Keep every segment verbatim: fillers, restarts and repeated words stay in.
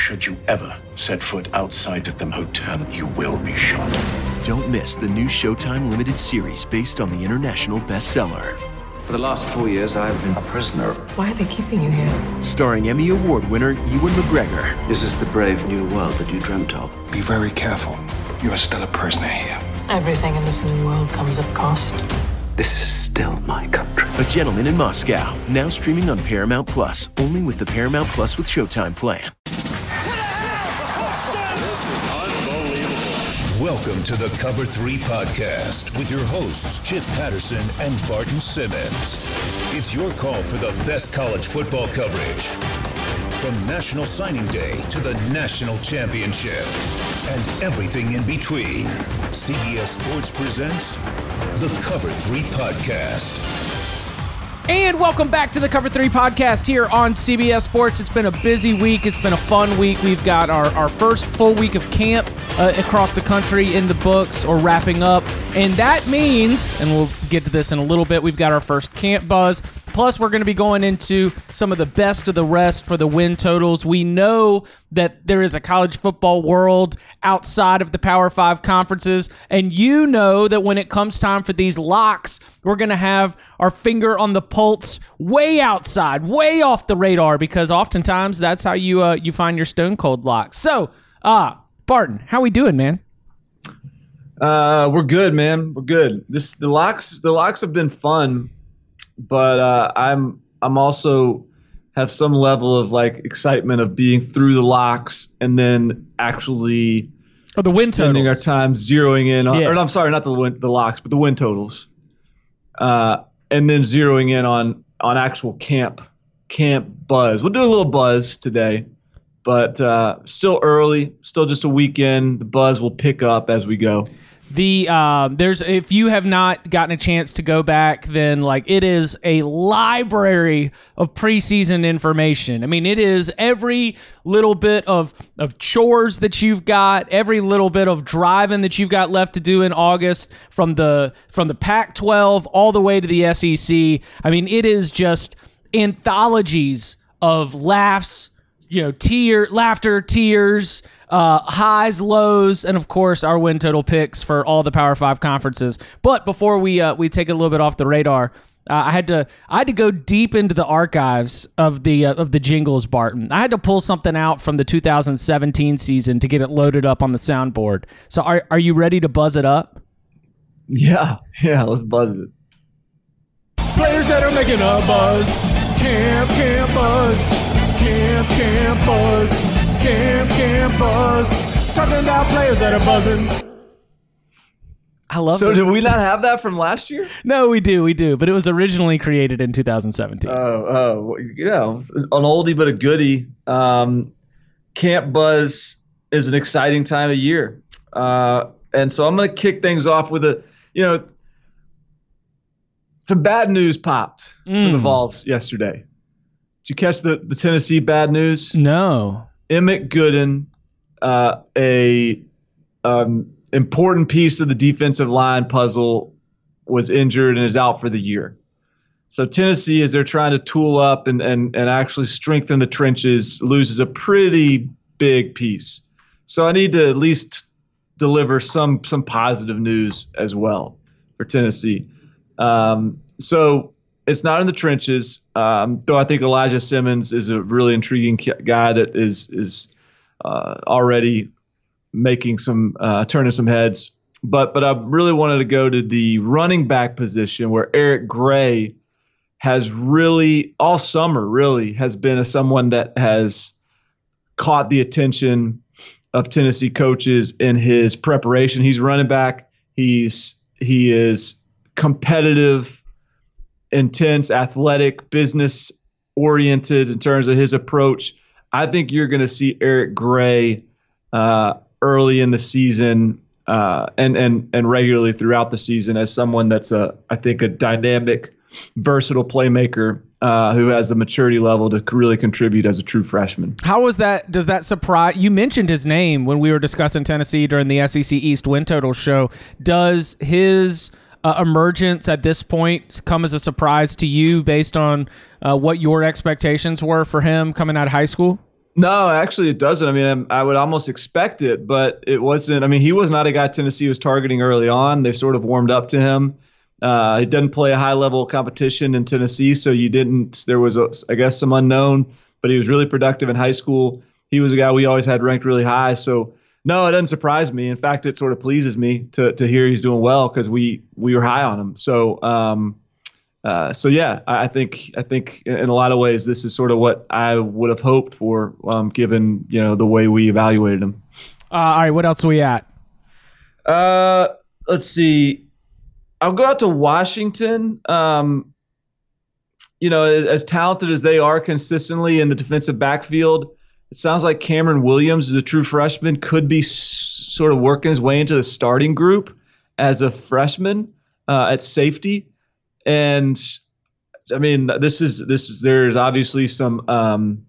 should you ever set foot outside of them hotel, you will be shot. Don't miss the new Showtime limited series based on the international bestseller. For the last four years, I've been a prisoner. Why are they keeping you here? Starring Emmy Award winner Ewan McGregor. This is the brave new world that you dreamt of. Be very careful. You are still a prisoner here. Everything in this new world comes at cost. This is still my country. A Gentleman in Moscow, now streaming on Paramount Plus, only with the Paramount Plus with Showtime plan. Welcome to the Cover three Podcast with your hosts, Chip Patterson and Barton Simmons. It's your call for the best college football coverage. From National Signing Day to the National Championship and everything in between, C B S Sports presents the Cover three Podcast. And welcome back to the Cover three Podcast here on C B S Sports. It's been a busy week. It's been a fun week. We've got our, our first full week of camp uh, across the country in the books or wrapping up. And that means, and we'll get to this in a little bit, we've got our first camp buzz. Plus, we're going to be going into some of the best of the rest for the win totals. We know that there is a college football world outside of the Power Five conferences, and you know that when it comes time for these locks, we're going to have our finger on the pulse way outside, way off the radar, because oftentimes that's how you uh, you find your stone cold locks. So, uh, Barton, how we doing, man? Uh, we're good, man. We're good. This the locks. The locks have been fun. But uh, I'm I'm also have some level of like excitement of being through the locks and then actually oh, the win spending totals. our time zeroing in on. Yeah. Or no, I'm sorry, not the win, the locks, but the win totals. Uh, and then zeroing in on on actual camp camp buzz. We'll do a little buzz today, but uh, still early, still just a weekend. The buzz will pick up as we go. The uh, there's if you have not gotten a chance to go back, then like it is a library of preseason information. I mean, it is every little bit of of chores that you've got, every little bit of driving that you've got left to do in August, from the from the Pac twelve all the way to the S E C. I mean, it is just anthologies of laughs, you know, tear, laughter, tears. Uh, highs, lows, and of course our win total picks for all the Power Five conferences. But before we uh, we take it a little bit off the radar, uh, I had to I had to go deep into the archives of the uh, of the jingles, Barton. I had to pull something out from the two thousand seventeen season to get it loaded up on the soundboard. So are are you ready to buzz it up? Yeah, yeah, let's buzz it. Players that are making a buzz, camp, camp buzz, camp, camp buzz. Camp, camp buzz. Talking about players that are buzzing. I love So it. did we not have that from last year? No, we do, we do. But it was originally created in two thousand seventeen. Oh, oh, yeah, an oldie but a goodie. Um, Camp Buzz is an exciting time of year, uh, and so I'm going to kick things off with a, you know, some bad news popped Mm. for the Vols yesterday. Did you catch the the Tennessee bad news? No. Emmett Gooden, uh, a um, important piece of the defensive line puzzle, was injured and is out for the year. So Tennessee, as they're trying to tool up and, and, and actually strengthen the trenches, loses a pretty big piece. So I need to at least deliver some some positive news as well for Tennessee. Um, so it's not in the trenches, um, though I think Elijah Simmons is a really intriguing guy that is is uh, already making some uh, turning some heads. But but I really wanted to go to the running back position, where Eric Gray has really all summer really has been a, someone that has caught the attention of Tennessee coaches in his preparation. He's running back. He's he is competitive, intense, athletic, business oriented in terms of his approach. I think you're going to see Eric Gray uh, early in the season uh, and and and regularly throughout the season as someone that's a I think a dynamic, versatile playmaker uh, who has the maturity level to really contribute as a true freshman. How was that? Does that surprise you? Mentioned his name when we were discussing Tennessee during the S E C East win total show. Does his Uh, emergence at this point come as a surprise to you based on uh, what your expectations were for him coming out of high school? No, actually, it doesn't. I mean, I, I would almost expect it, but it wasn't. I mean, he was not a guy Tennessee was targeting early on. They sort of warmed up to him. Uh, he didn't play a high level competition in Tennessee, so you didn't. There was, a, I guess, some unknown, but he was really productive in high school. He was a guy we always had ranked really high. So no, it doesn't surprise me. In fact, it sort of pleases me to to hear he's doing well because we we were high on him. So. Um, Uh, so yeah, I think I think in a lot of ways this is sort of what I would have hoped for, um, given you know the way we evaluated him. Uh, all right, what else are we at? Uh, let's see. I'll go out to Washington. Um, you know, as, as talented as they are consistently in the defensive backfield, it sounds like Cameron Williams is a true freshman. Could be s- sort of working his way into the starting group as a freshman uh, at safety. And I mean, this is this is there's obviously some um,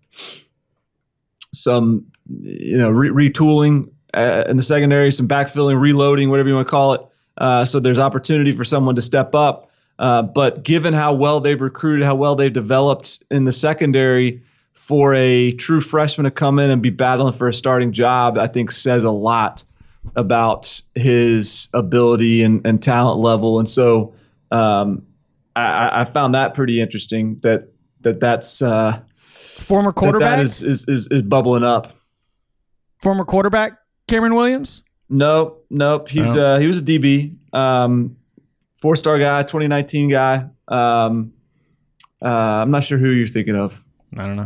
some you know re- retooling uh, in the secondary, some backfilling, reloading, whatever you want to call it. Uh, so there's opportunity for someone to step up. Uh, but given how well they've recruited, how well they've developed in the secondary, for a true freshman to come in and be battling for a starting job, I think says a lot about his ability and, and talent level. And so. Um, I, I found that pretty interesting. That that that's uh, former quarterback that, that is, is is is bubbling up. Former quarterback Cameron Williams. No, nope. He's no. uh, he was a D B, um, four star guy, twenty nineteen guy. Um, uh, I'm not sure who you're thinking of. I don't know.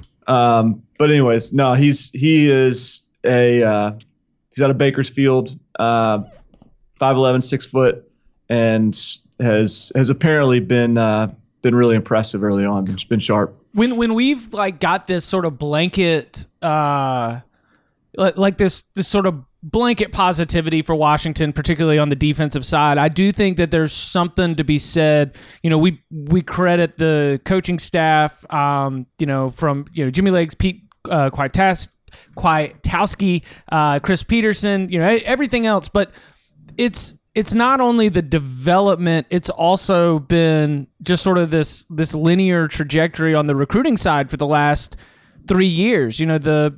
Um, but anyways, no, he's he is a uh, he's out of Bakersfield, uh, five eleven, six foot, and. has has apparently been uh, been really impressive early on. It's been sharp. When when we've like got this sort of blanket, uh, like this this sort of blanket positivity for Washington, particularly on the defensive side, I do think that there's something to be said. You know, we we credit the coaching staff, um, you know, from you know Jimmy Legs, Pete uh, Kwiatkowski, Kwiatkowski, uh, Chris Peterson, you know, everything else, but it's. It's not only the development, it's also been just sort of this this linear trajectory on the recruiting side for the last three years. You know, the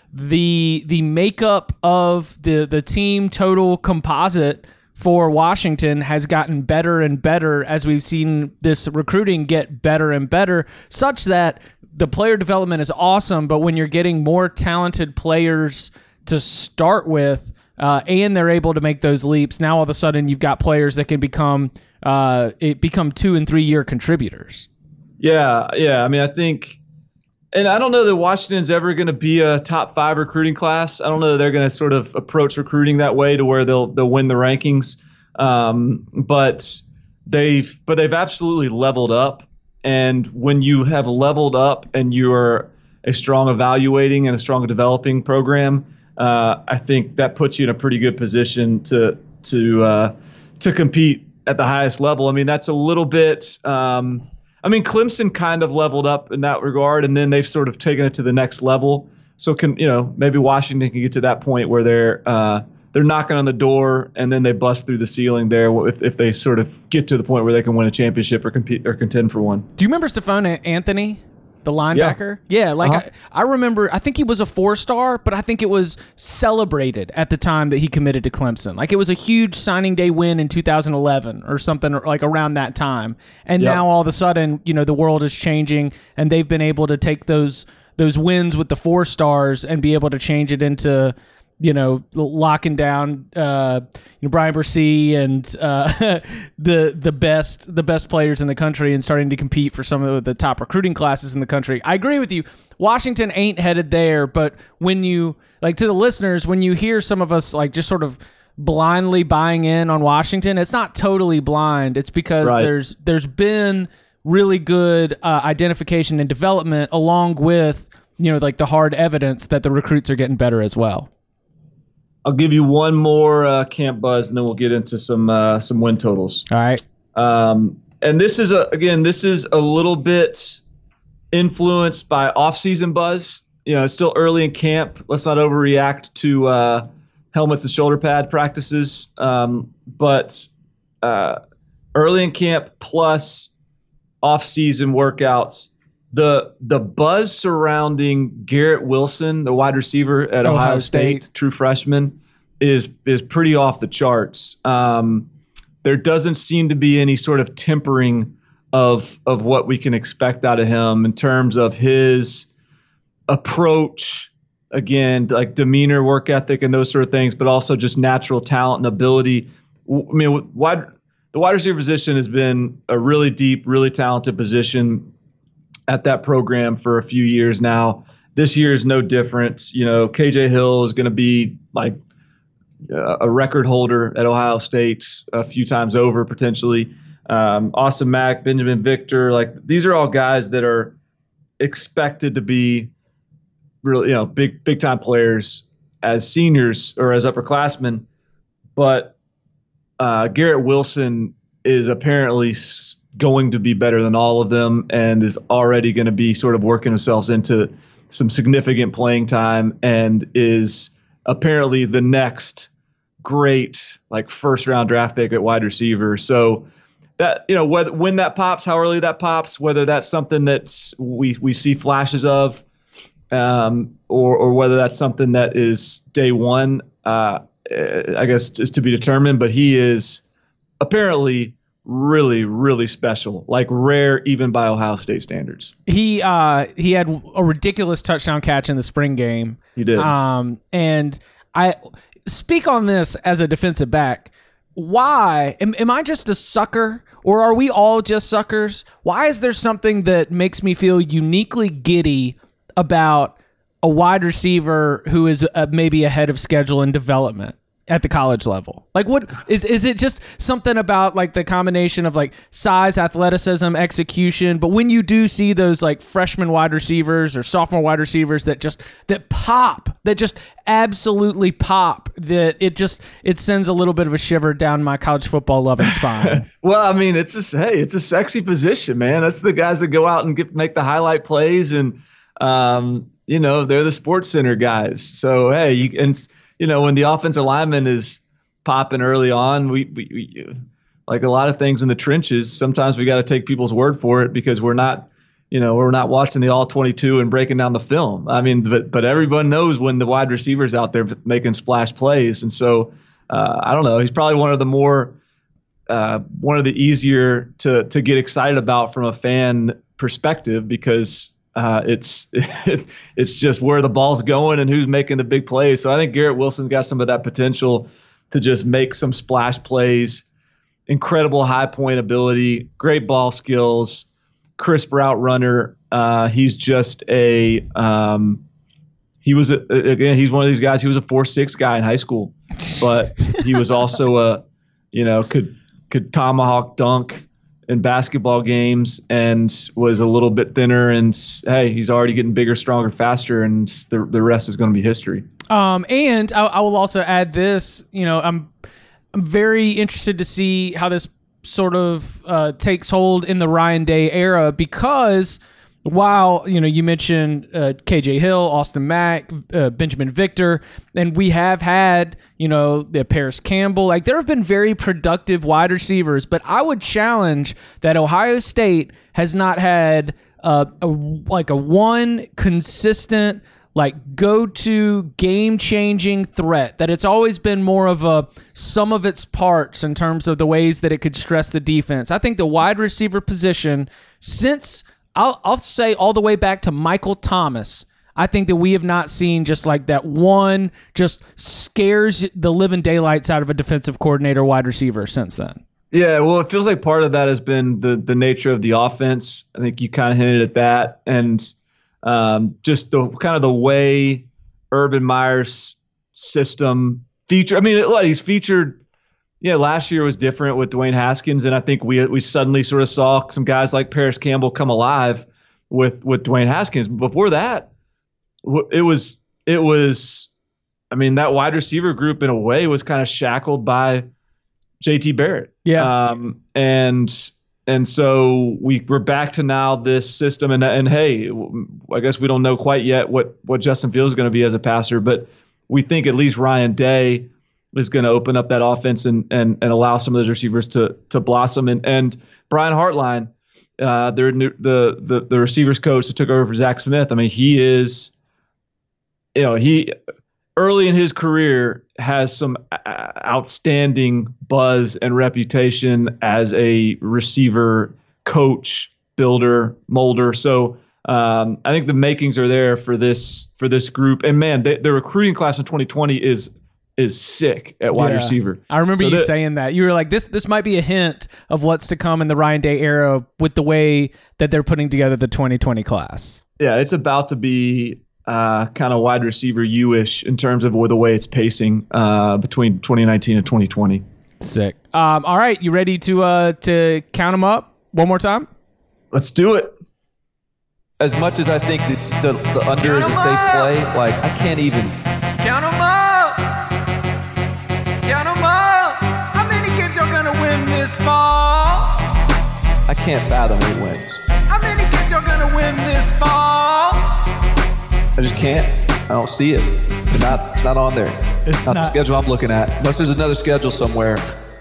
the the makeup of the the team total composite for Washington has gotten better and better as we've seen this recruiting get better and better, such that the player development is awesome, but when you're getting more talented players to start with, Uh, and they're able to make those leaps, now all of a sudden you've got players that can become uh, it become two and three year contributors. Yeah, yeah. I mean, I think, and I don't know that Washington's ever going to be a top five recruiting class. I don't know that they're going to sort of approach recruiting that way to where they'll they'll win the rankings. Um, but they've but they've absolutely leveled up. And when you have leveled up and you're a strong evaluating and a strong developing program. Uh, I think that puts you in a pretty good position to to uh, to compete at the highest level. I mean, that's a little bit. Um, I mean, Clemson kind of leveled up in that regard, and then they've sort of taken it to the next level. So, can you know, maybe Washington can get to that point where they're uh, they're knocking on the door, and then they bust through the ceiling there if if they sort of get to the point where they can win a championship or compete or contend for one. Do you remember Stephon Anthony? The linebacker? Yeah, yeah like uh-huh. I, I remember, I think he was a four-star, but I think it was celebrated at the time that he committed to Clemson. Like it was a huge signing day win in two thousand eleven or something like around that time. And yep. now all of a sudden, you know, the world is changing and they've been able to take those those wins with the four stars and be able to change it into, you know, locking down, uh, you know, Brian Bursey and uh, the the best the best players in the country and starting to compete for some of the top recruiting classes in the country. I agree with you. Washington ain't headed there, but when you like to the listeners, when you hear some of us like just sort of blindly buying in on Washington, it's not totally blind. It's because right. there's there's been really good uh, identification and development along with, you know, like the hard evidence that the recruits are getting better as well. I'll give you one more uh, camp buzz, and then we'll get into some uh, some win totals. All right. Um, and this is a again, this is a little bit influenced by off-season buzz. You know, it's still early in camp. Let's not overreact to uh, helmets and shoulder pad practices. Um, but uh, early in camp plus off-season workouts, the the buzz surrounding Garrett Wilson, the wide receiver at Ohio, Ohio State, State, true freshman, is is pretty off the charts. Um, there doesn't seem to be any sort of tempering of of what we can expect out of him in terms of his approach, again, like demeanor, work ethic, and those sort of things, but also just natural talent and ability. I mean, wide, the wide receiver position has been a really deep, really talented position at that program for a few years now. This year is no different. You know, K J Hill is going to be like a record holder at Ohio State a few times over potentially. Um, Austin Mack, Benjamin Victor, like these are all guys that are expected to be really, you know, big, big time players as seniors or as upperclassmen. But uh, Garrett Wilson is apparently going to be better than all of them and is already going to be sort of working himself into some significant playing time and is apparently the next great like first round draft pick at wide receiver. So that, you know, whether when that pops, how early that pops, whether that's something that we we see flashes of, um, or or whether that's something that is day one, uh, I guess is to be determined. But he is apparently really, really special, like rare even by Ohio State standards. He uh, he had a ridiculous touchdown catch in the spring game. He did. Um, and I speak on this as a defensive back. Why am, am I just a sucker, or are we all just suckers? Why is there something that makes me feel uniquely giddy about a wide receiver who is uh, maybe ahead of schedule in development at the college level? Like, what is is it just something about like the combination of like size, athleticism, execution? But when you do see those like freshman wide receivers or sophomore wide receivers that just that pop, that just absolutely pop, that it just it sends a little bit of a shiver down my college football loving spine. Well, I mean, it's a hey, it's a sexy position, man. That's the guys that go out and get make the highlight plays, and um, you know, they're the Sports Center guys. So hey, you and. You know, when the offensive lineman is popping early on, we, we, we like a lot of things in the trenches. Sometimes we got to take people's word for it because we're not, you know, we're not watching the all twenty-two and breaking down the film. I mean, but but everyone knows when the wide receiver's out there making splash plays, and so uh, I don't know. He's probably one of the more uh, one of the easier to to get excited about from a fan perspective because. Uh, it's it's just where the ball's going and who's making the big plays. So I think Garrett Wilson's got some of that potential to just make some splash plays, incredible high point ability, great ball skills, crisp route runner. Uh, he's just a um, he was a, again he's one of these guys. He was a four six guy in high school, but he was also a you know could could tomahawk dunk in basketball games and was a little bit thinner, and hey, he's already getting bigger, stronger, faster, and the the rest is going to be history. Um, and I, I will also add this, you know, I'm I'm very interested to see how this sort of uh, takes hold in the Ryan Day era because while, you know, you mentioned uh, K J Hill, Austin Mack, uh, Benjamin Victor, and we have had, you know, the Paris Campbell, like there have been very productive wide receivers, but I would challenge that Ohio State has not had uh, a, like a one consistent, like go-to game-changing threat, that it's always been more of a sum of its parts in terms of the ways that it could stress the defense. I think the wide receiver position since I'll, I'll say all the way back to Michael Thomas, I think that we have not seen just like that one just scares the living daylights out of a defensive coordinator wide receiver since then. Yeah, well, it feels like part of that has been the the nature of the offense. I think you kind of hinted at that. And um, just the kind of the way Urban Meyer's system feature. I mean, he's featured. Yeah, last year was different with Dwayne Haskins, and I think we we suddenly sort of saw some guys like Paris Campbell come alive with with Dwayne Haskins. Before that, it was it was, I mean, that wide receiver group in a way was kind of shackled by J T Barrett. Yeah, um, and and so we we're back to now this system, and and hey, I guess we don't know quite yet what what Justin Fields is going to be as a passer, but we think at least Ryan Day is going to open up that offense and, and and allow some of those receivers to to blossom. And and Brian Hartline uh, their new, the the the receivers coach that took over for Zach Smith. I mean, he is, you know, he early in his career has some outstanding buzz and reputation as a receiver coach, builder, molder. So um, I think the makings are there for this for this group. And man, they, the recruiting class in twenty twenty is is sick at wide Yeah. receiver. I remember so you that, saying that. You were like, this this might be a hint of what's to come in the Ryan Day era with the way that they're putting together the twenty twenty class. Yeah, it's about to be uh, kind of wide receiver U-ish in terms of the way it's pacing uh, between twenty nineteen and twenty twenty. Sick. Um, all right, you ready to uh, to count them up one more time? Let's do it. As much as I think it's the, the under is a safe play, like I can't even. Count them up. Count them up. How many games are gonna win this fall? I can't fathom eight wins. How many games are gonna win this fall? I just can't. I don't see it. It's not. It's not on there. It's not, not the schedule I'm looking at. Unless there's another schedule somewhere.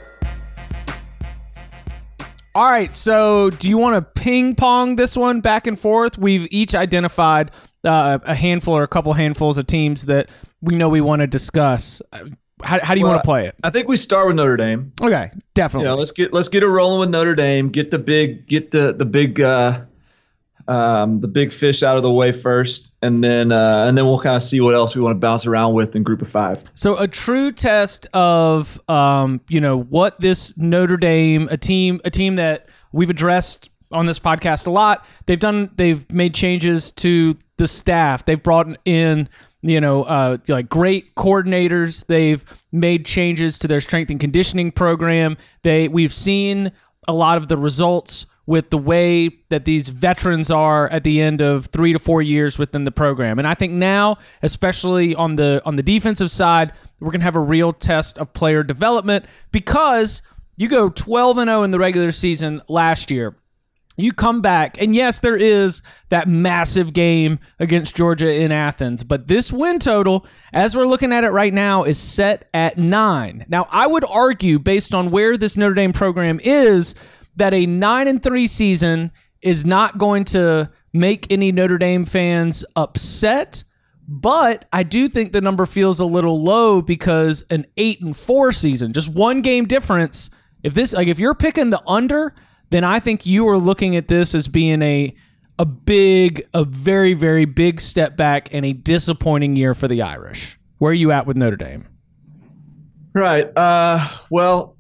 All right, so do you want to ping pong this one back and forth? We've each identified uh, a handful or a couple handfuls of teams that we know we want to discuss. How, how do you well, want to play it? I think we start with Notre Dame. Okay, definitely. You know, let's get let's get it rolling with Notre Dame. Get the big get the the big uh, um, the big fish out of the way first, and then uh, and then we'll kind of see what else we want to bounce around with in Group of Five. So a true test of um, you know what this Notre Dame, a team a team that we've addressed on this podcast a lot. They've done they've made changes to the staff. They've brought in you know uh, like great coordinators. They've made changes to their strength and conditioning program. They we've seen a lot of the results with the way that these veterans are at the end of three to four years within the program. And I think now, especially on the on the defensive side, we're going to have a real test of player development because you go twelve and oh in the regular season last year. You come back, and yes, there is that massive game against Georgia in Athens, but this win total, as we're looking at it right now, is set at nine. Now, I would argue, based on where this Notre Dame program is, that a nine and three season is not going to make any Notre Dame fans upset, but I do think the number feels a little low because an eight and four season, just one game difference. If this, like, if you're picking the under, then I think you are looking at this as being a a big, a very, very big step back and a disappointing year for the Irish. Where are you at with Notre Dame? Right. Uh, well,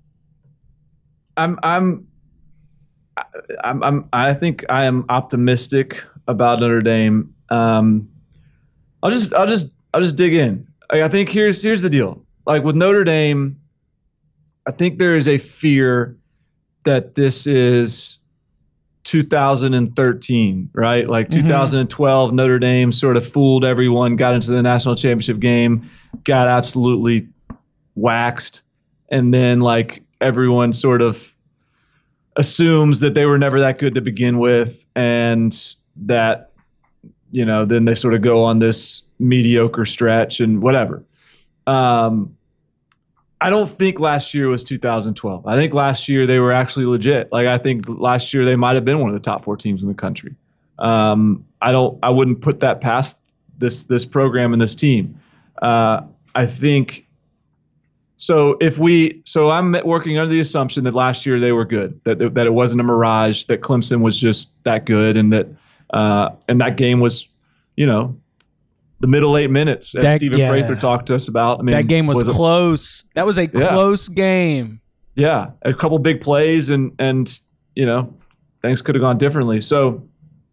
I'm I'm. I'm, I'm, I think I am optimistic about Notre Dame. Um, I'll just, I'll just, I'll just dig in. I, I think here's, here's the deal. Like with Notre Dame, I think there is a fear that this is two thousand thirteen, right? Like mm-hmm. two thousand twelve, Notre Dame sort of fooled everyone, got into the national championship game, got absolutely waxed, and then like everyone sort of assumes that they were never that good to begin with, and that, you know, then they sort of go on this mediocre stretch and whatever. Um, I don't think last year was two thousand twelve. I think last year they were actually legit. Like I think last year they might have been one of the top four teams in the country. Um, I don't. I wouldn't put that past this this program and this team. Uh, I think. So if we, so I'm working under the assumption that last year they were good, that that it wasn't a mirage, that Clemson was just that good, and that uh, and that game was, you know, the middle eight minutes, as that, Stephen yeah. Prather talked to us about. I mean, that game was, was close. A, that was a yeah. close game. Yeah, a couple big plays, and and you know, things could have gone differently. So,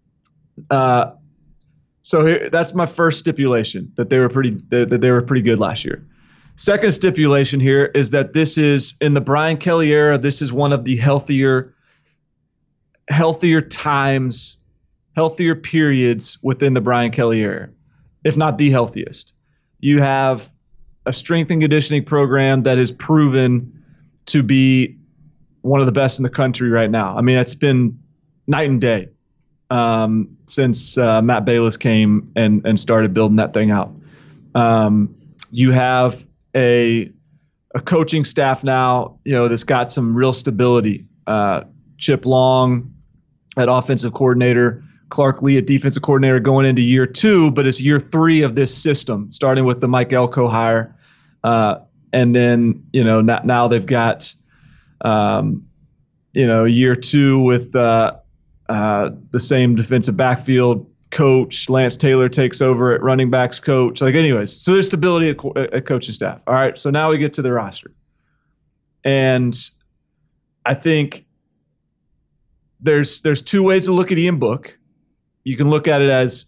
uh, so here, that's my first stipulation, that they were pretty that, that they were pretty good last year. Second stipulation here is that this is, in the Brian Kelly era, this is one of the healthier, healthier times, healthier periods within the Brian Kelly era, if not the healthiest. You have a strength and conditioning program that is proven to be one of the best in the country right now. I mean, it's been night and day um, since uh, Matt Balis came and, and started building that thing out. Um, you have a a coaching staff now, you know, that's got some real stability. Uh, Chip Long, at offensive coordinator, Clark Lee at defensive coordinator going into year two, but it's year three of this system, starting with the Mike Elko hire. Uh, and then, you know, now, now they've got, um, you know, year two with uh, uh, the same defensive backfield coach. Lance Taylor takes over at running backs coach. Like, anyways, so there's stability at, co- at coaching staff. All right, so now we get to the roster. And I think there's there's two ways to look at Ian Book. You can look at it as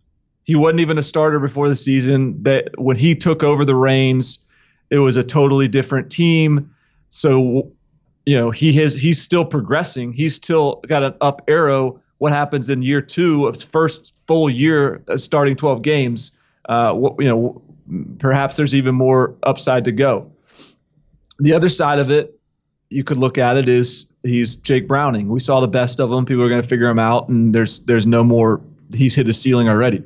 he wasn't even a starter before the season. That when he took over the reins, it was a totally different team. So, you know, he has he's still progressing. He's still got an up arrow. What happens in year two of his first full year starting twelve games? Uh, what, you know, perhaps there's even more upside to go. The other side of it, you could look at it is he's Jake Browning. We saw the best of him. People are going to figure him out, and there's there's no more. He's hit his ceiling already.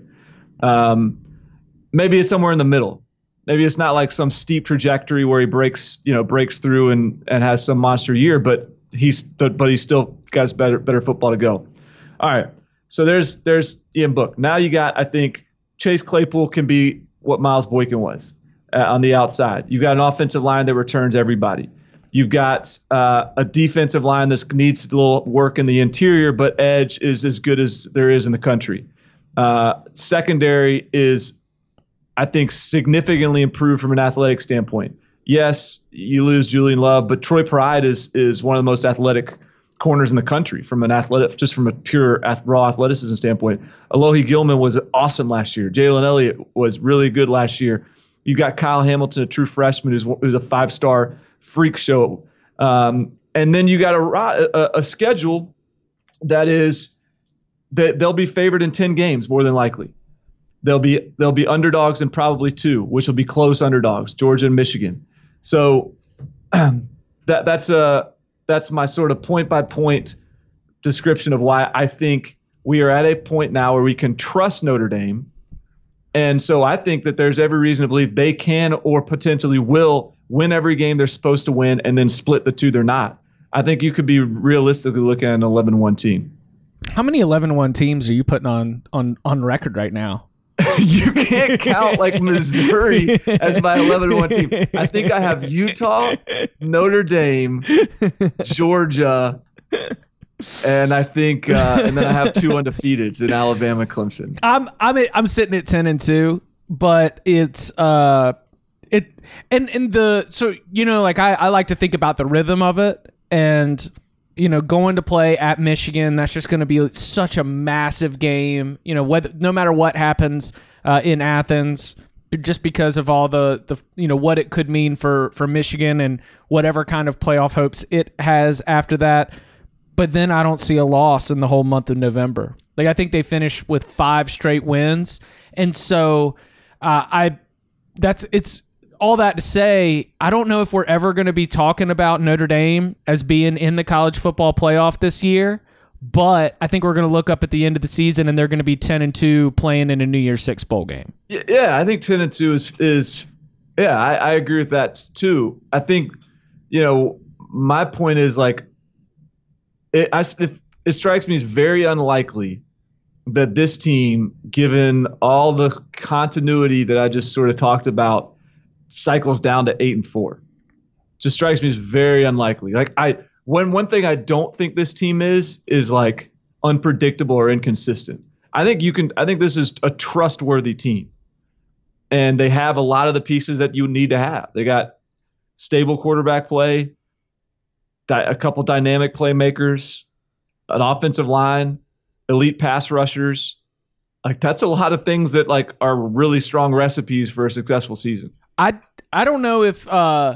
Um, maybe it's somewhere in the middle. Maybe it's not like some steep trajectory where he breaks, you know, breaks through and, and has some monster year, but he's but, but he's still got his better better football to go. All right, so there's there's Ian Book. Now you got, I think Chase Claypool can be what Miles Boykin was uh, on the outside. You've got an offensive line that returns everybody. You've got uh, a defensive line that needs a little work in the interior, but edge is as good as there is in the country. Uh, secondary is, I think, significantly improved from an athletic standpoint. Yes, you lose Julian Love, but Troy Pride is is one of the most athletic corners in the country from an athletic, just from a pure raw athleticism standpoint. Alohi Gilman was awesome last year. Jalen Elliott was really good last year. You got Kyle Hamilton, a true freshman who's who's a five-star freak show, um, and then you got a, a a schedule that is that they'll be favored in ten games more than likely. They'll be they'll be underdogs in probably two, which will be close underdogs, Georgia and Michigan. So um, that that's a that's my sort of point by point description of why I think we are at a point now where we can trust Notre Dame. And so I think that there's every reason to believe they can or potentially will win every game they're supposed to win and then split the two they're not. I think you could be realistically looking at an eleven one team. How many eleven one teams are you putting on on, on record right now? You can't count like Missouri as my eleven one team. I think I have Utah, Notre Dame, Georgia, and I think, uh, and then I have two undefeateds in Alabama, Clemson. I'm I'm at, I'm sitting at ten and two, but it's uh it and and the so you know like I I like to think about the rhythm of it, and you know going to play at Michigan, that's just going to be such a massive game. You know whether no matter what happens uh, in Athens, just because of all the the you know what it could mean for for Michigan and whatever kind of playoff hopes it has after that. But then I don't see a loss in the whole month of November. Like I think they finish with five straight wins, and so uh, I that's it's all that to say. I don't know if we're ever going to be talking about Notre Dame as being in the college football playoff this year, but I think we're going to look up at the end of the season and they're going to be ten and two playing in a New Year's Six bowl game. Yeah, I think ten and two is is yeah, I, I agree with that too. I think you know my point is like. It, I, it, it strikes me as very unlikely that this team, given all the continuity that I just sort of talked about, cycles down to eight and four. Just strikes me as very unlikely. Like I, one one thing I don't think this team is is like unpredictable or inconsistent. I think you can. I think this is a trustworthy team, and they have a lot of the pieces that you need to have. They got stable quarterback play. A couple dynamic playmakers, an offensive line, elite pass rushers. Like that's a lot of things that like are really strong recipes for a successful season. I I don't know if uh,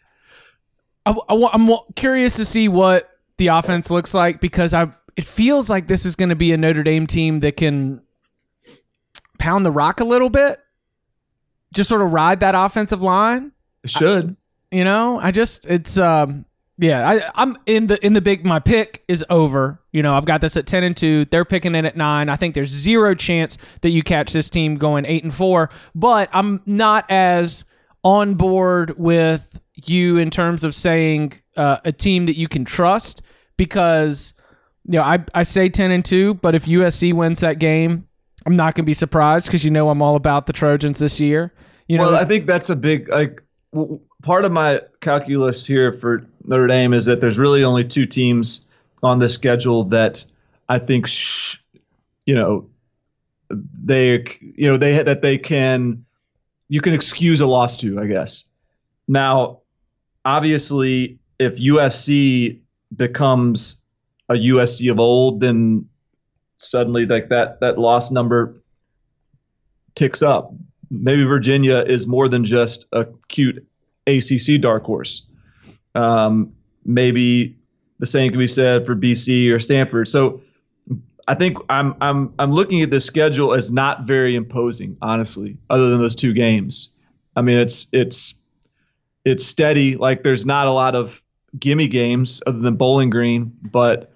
I, I, I'm curious to see what the offense looks like because I it feels like this is going to be a Notre Dame team that can pound the rock a little bit, just sort of ride that offensive line. It should. I, you know, I just it's um. Yeah, I, I'm in the in the big. My pick is over. You know, I've got this at ten and two. They're picking it at nine. I think there's zero chance that you catch this team going eight and four. But I'm not as on board with you in terms of saying uh, a team that you can trust because you know, I, I say ten and two, but if U S C wins that game, I'm not going to be surprised because you know I'm all about the Trojans this year. You know, well, I think that's a big like w- part of my calculus here for Notre Dame is that there's really only two teams on the schedule that I think, sh- you know, they you know they that they can you can excuse a loss to, I guess. Now, obviously, if U S C becomes a U S C of old, then suddenly like that that loss number ticks up. Maybe Virginia is more than just a cute A C C dark horse. Um, maybe the same can be said for B C or Stanford. So I think I'm I'm I'm looking at this schedule as not very imposing, honestly, other than those two games. I mean, it's it's it's steady. Like there's not a lot of gimme games other than Bowling Green, but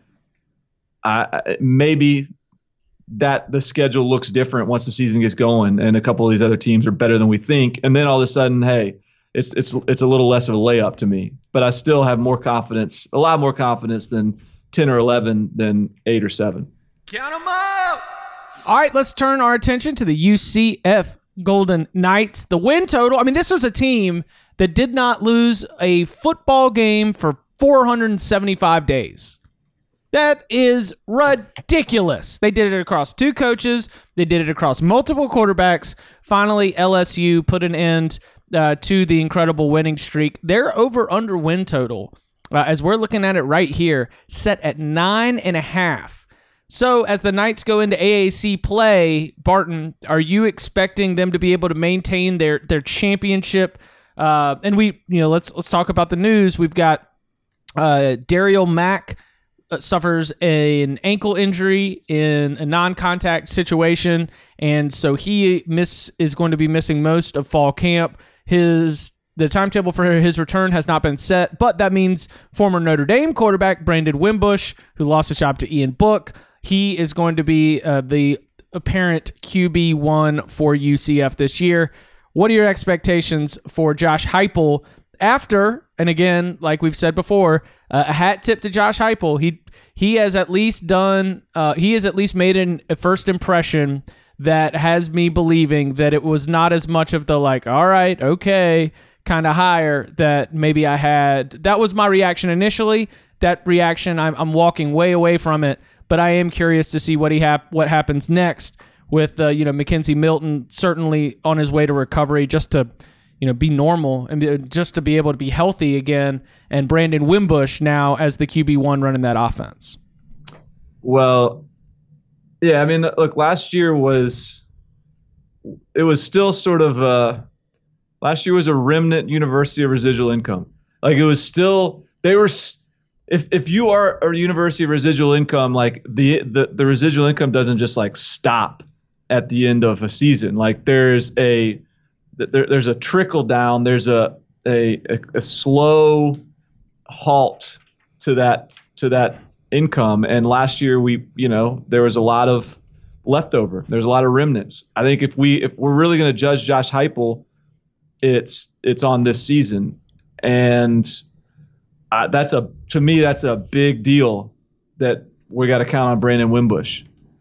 I, maybe that the schedule looks different once the season gets going, and a couple of these other teams are better than we think, and then all of a sudden, hey, it's it's it's a little less of a layup to me. But I still have more confidence, a lot more confidence than ten or eleven than eight or seven. Count them up. All right, let's turn our attention to the U C F Golden Knights. The win total, I mean, this was a team that did not lose a football game for four hundred seventy-five days. That is ridiculous. They did it across two coaches. They did it across multiple quarterbacks. Finally, L S U put an end uh, to the incredible winning streak. Their over-under win total, uh, as we're looking at it right here, set at nine and a half. So as the Knights go into A A C play, Barton, are you expecting them to be able to maintain their their championship? Uh, and we, you know, let's let's talk about the news. We've got uh, Daryl Mack uh, suffers an ankle injury in a non-contact situation, and so he miss is going to be missing most of fall camp. His the timetable for his return has not been set, but that means former Notre Dame quarterback Brandon Wimbush, who lost his job to Ian Book, he is going to be uh, the apparent Q B one for U C F this year. What are your expectations for Josh Heupel after, and again, like we've said before, uh, a hat tip to Josh Heupel. He he has at least done, uh, he has at least made an, a first impression that has me believing that it was not as much of the like, all right, okay, kind of higher that maybe I had. That was my reaction initially. That reaction, I'm, I'm walking way away from it. But I am curious to see what he hap- what happens next with uh, you know Mackenzie Milton certainly on his way to recovery, just to you know be normal and be, just to be able to be healthy again, and Brandon Wimbush now as the Q B one running that offense. Well, yeah, I mean, look, last year was it was still sort of a last year was a remnant University of residual income. Like it was still they were. If if you are a University of residual income, like the, the, the residual income doesn't just like stop at the end of a season. Like there's a there, there's a trickle down. There's a, a a slow halt to that to that income. And last year we you know there was a lot of leftover. There's a lot of remnants. I think if we if we're really going to judge Josh Heupel, it's it's on this season. And Uh, that's a to me that's a big deal that we got to count on Brandon Wimbush.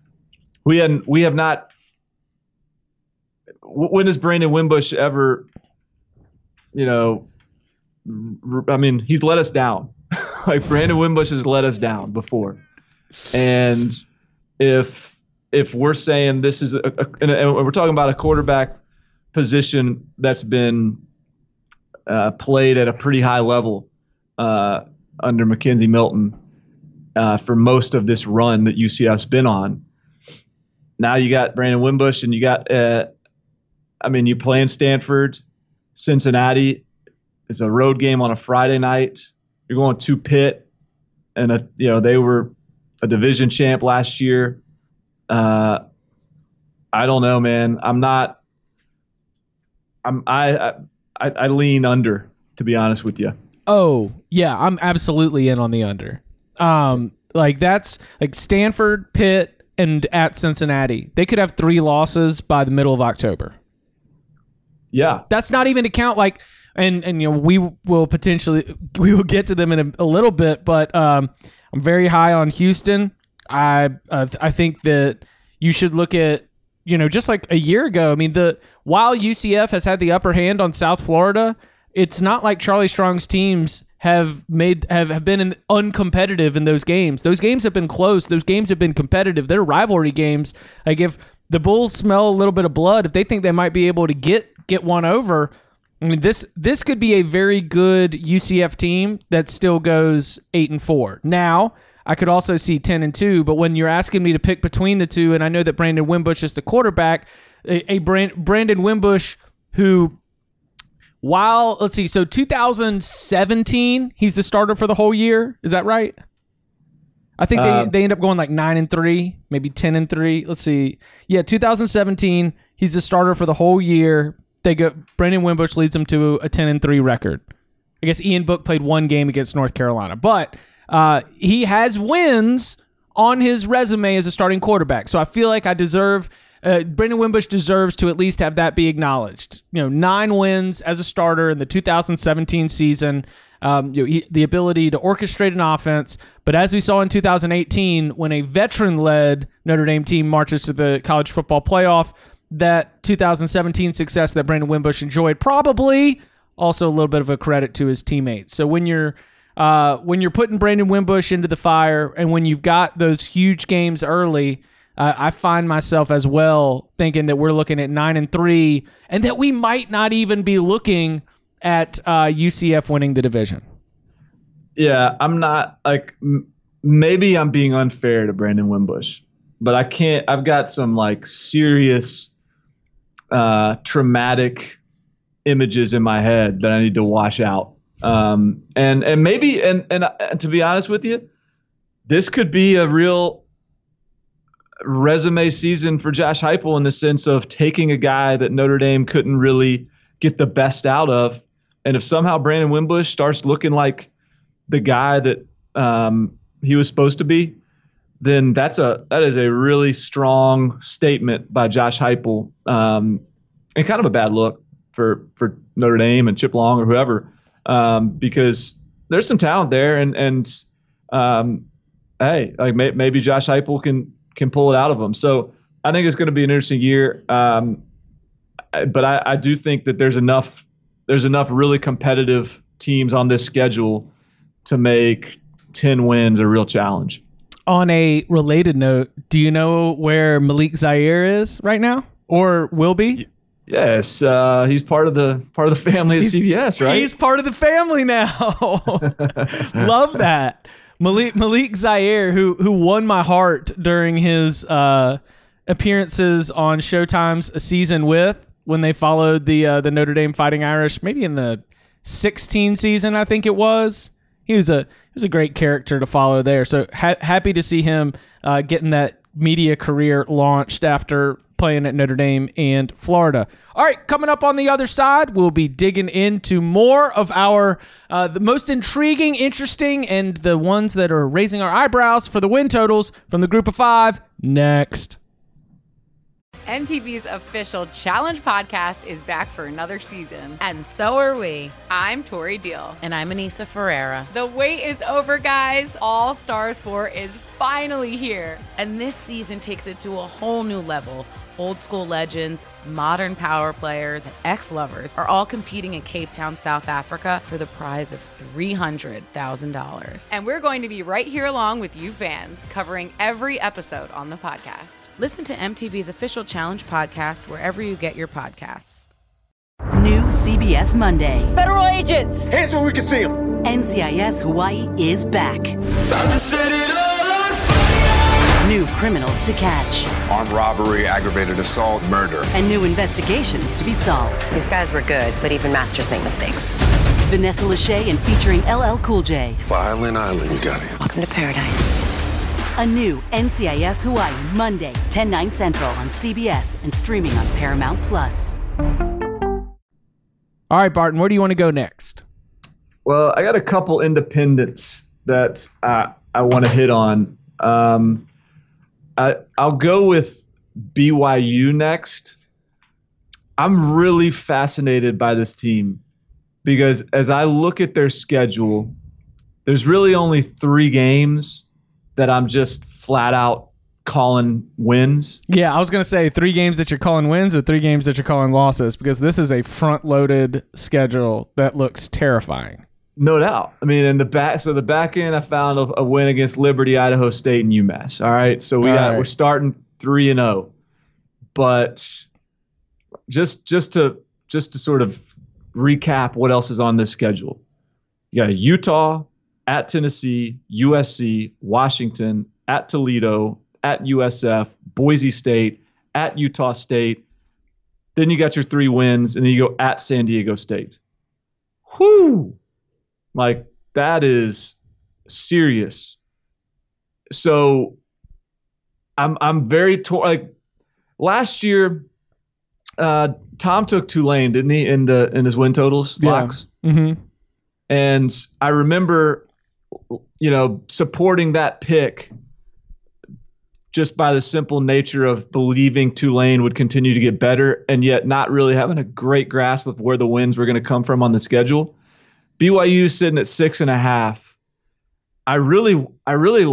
We had we have not. When has Brandon Wimbush ever? You know, I mean, he's let us down. Like Brandon Wimbush has let us down before, and if if we're saying this is a, a and we're talking about a quarterback position that's been uh, played at a pretty high level. Uh, under Mackenzie Milton uh, for most of this run that U C F's been on. Now you got Brandon Wimbush, and you got, uh, I mean, you play in Stanford, Cincinnati. It's a road game on a Friday night. You're going to Pitt, and a, you know they were a division champ last year. Uh, I don't know, man. I'm not. I'm I I, I lean under, to be honest with you. Oh, yeah, I'm absolutely in on the under. Um, like that's like Stanford, Pitt, and at Cincinnati. They could have three losses by the middle of October. Yeah. That's not even to count like, and and you know we will potentially we will get to them in a, a little bit, but um, I'm very high on Houston. I uh, I think that you should look at, you know, just like a year ago. I mean, the while U C F has had the upper hand on South Florida, it's not like Charlie Strong's teams have made have, have been in, uncompetitive in those games. Those games have been close. Those games have been competitive. They're rivalry games. Like if the Bulls smell a little bit of blood, if they think they might be able to get get one over, I mean this this could be a very good U C F team that still goes eight and four. Now, I could also see ten and two, but when you're asking me to pick between the two, and I know that Brandon Wimbush is the quarterback, a, a Brand, Brandon Wimbush who, while let's see, so two thousand seventeen, he's the starter for the whole year. Is that right? I think they, uh, they end up going like nine and three, maybe ten and three. Let's see. Yeah, two thousand seventeen, he's the starter for the whole year. They go. Brandon Wimbush leads them to a ten and three record. I guess Ian Book played one game against North Carolina, but uh, he has wins on his resume as a starting quarterback. So I feel like I deserve. Uh, Brandon Wimbush deserves to at least have that be acknowledged. You know, nine wins as a starter in the two thousand seventeen season. Um, you know, he, the ability to orchestrate an offense, but as we saw in two thousand eighteen, when a veteran-led Notre Dame team marches to the college football playoff, that two thousand seventeen success that Brandon Wimbush enjoyed probably also a little bit of a credit to his teammates. So when you're uh, when you're putting Brandon Wimbush into the fire, and when you've got those huge games early, uh, I find myself as well thinking that we're looking at nine and three, and that we might not even be looking at uh, U C F winning the division. Yeah, I'm not like m- maybe I'm being unfair to Brandon Wimbush, but I can't. I've got some like serious uh, traumatic images in my head that I need to wash out. Um, and and maybe and and uh, to be honest with you, this could be a real resume season for Josh Heupel in the sense of taking a guy that Notre Dame couldn't really get the best out of. And if somehow Brandon Wimbush starts looking like the guy that um, he was supposed to be, then that's a that is a really strong statement by Josh Heupel, um, and kind of a bad look for for Notre Dame and Chip Long or whoever, um, because there's some talent there, and and um, hey, like may, maybe Josh Heupel can can pull it out of them. So I think it's going to be an interesting year, um, but I, I do think that there's enough. There's enough really competitive teams on this schedule to make ten wins a real challenge. On a related note, do you know where Malik Zaire is right now, or will be? Yes, uh, he's part of the part of the family at he's, C B S, right? He's part of the family now. Love that. Malik Malik Zaire, who who won my heart during his uh, appearances on Showtime's A Season With, when they followed the uh, the Notre Dame Fighting Irish, maybe in the sixteen season, I think it was. He was a he was a great character to follow there. So ha- happy to see him uh, getting that media career launched after playing at Notre Dame and Florida. All right, coming up on the other side, we'll be digging into more of our uh, the most intriguing, interesting, and the ones that are raising our eyebrows for the win totals from the group of five next. M T V's official Challenge podcast is back for another season. And so are we. I'm Tori Deal. And I'm Anissa Ferreira. The wait is over, guys. All Stars four is finally here. And this season takes it to a whole new level. Old school legends, modern power players, and ex-lovers are all competing in Cape Town, South Africa for the prize of three hundred thousand dollars. And we're going to be right here along with you fans, covering every episode on the podcast. Listen to M T V's official Challenge podcast wherever you get your podcasts. New C B S Monday. Federal agents! Hands where we can see them! N C I S Hawaii is back. About to set it all on fire! New criminals to catch. Armed robbery, aggravated assault, murder. And new investigations to be solved. These guys were good, but even masters make mistakes. Vanessa Lachey and featuring L L Cool J. Violent Island, you got it. Welcome to paradise. A new N C I S Hawaii, Monday, ten, nine Central on C B S and streaming on Paramount Plus. All right, Barton, where do you want to go next? Well, I got a couple independents that I, I want to hit on. Um, I, I'll go with B Y U next. I'm really fascinated by this team because as I look at their schedule, there's really only three games that I'm just flat out calling wins. Yeah, I was going to say three games that you're calling wins or three games that you're calling losses, because this is a front-loaded schedule that looks terrifying. No doubt. I mean, in the back, so the back end, I found a, a win against Liberty, Idaho State, and UMass. All right, so we All got right. we're starting three and zero, but just just to just to sort of recap what else is on this schedule. You got Utah, at Tennessee, U S C, Washington, at Toledo, at U S F, Boise State, at Utah State. Then you got your three wins, and then you go at San Diego State. Whoo! Like, that is serious. So I'm I'm very tor- like last year, uh, Tom took Tulane, didn't he, in the in his win totals locks? Yeah. Mm-hmm. And I remember, you know, supporting that pick just by the simple nature of believing Tulane would continue to get better, and yet not really having a great grasp of where the wins were going to come from on the schedule. B Y U sitting at six and a half. I really, I really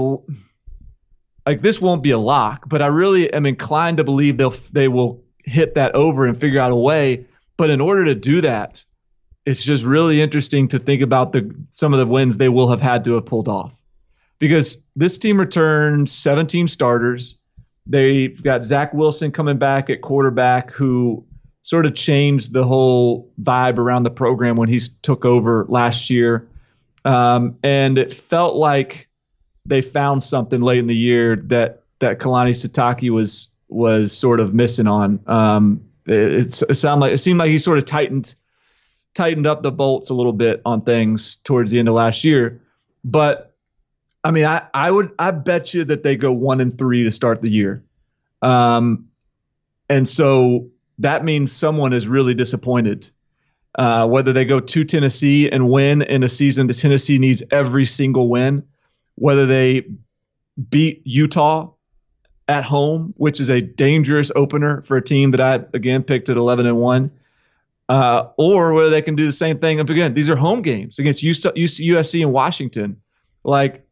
like this. Won't be a lock, but I really am inclined to believe they'll they will hit that over and figure out a way. But in order to do that, it's just really interesting to think about the some of the wins they will have had to have pulled off, because this team returned seventeen starters. They've got Zach Wilson coming back at quarterback, who sort of changed the whole vibe around the program when he took over last year. Um, and it felt like they found something late in the year that, that Kalani Sitake was, was sort of missing on. Um, it, it, sounded like, it seemed like he sort of tightened, tightened up the bolts a little bit on things towards the end of last year. But I mean, I, I would, I bet you that they go one and three to start the year. Um, and so, that means someone is really disappointed. Uh, whether they go to Tennessee and win in a season that Tennessee needs every single win, whether they beat Utah at home, which is a dangerous opener for a team that I, again, picked at eleven and one, uh, or whether they can do the same thing. And again, these are home games against U S C and Washington. Like,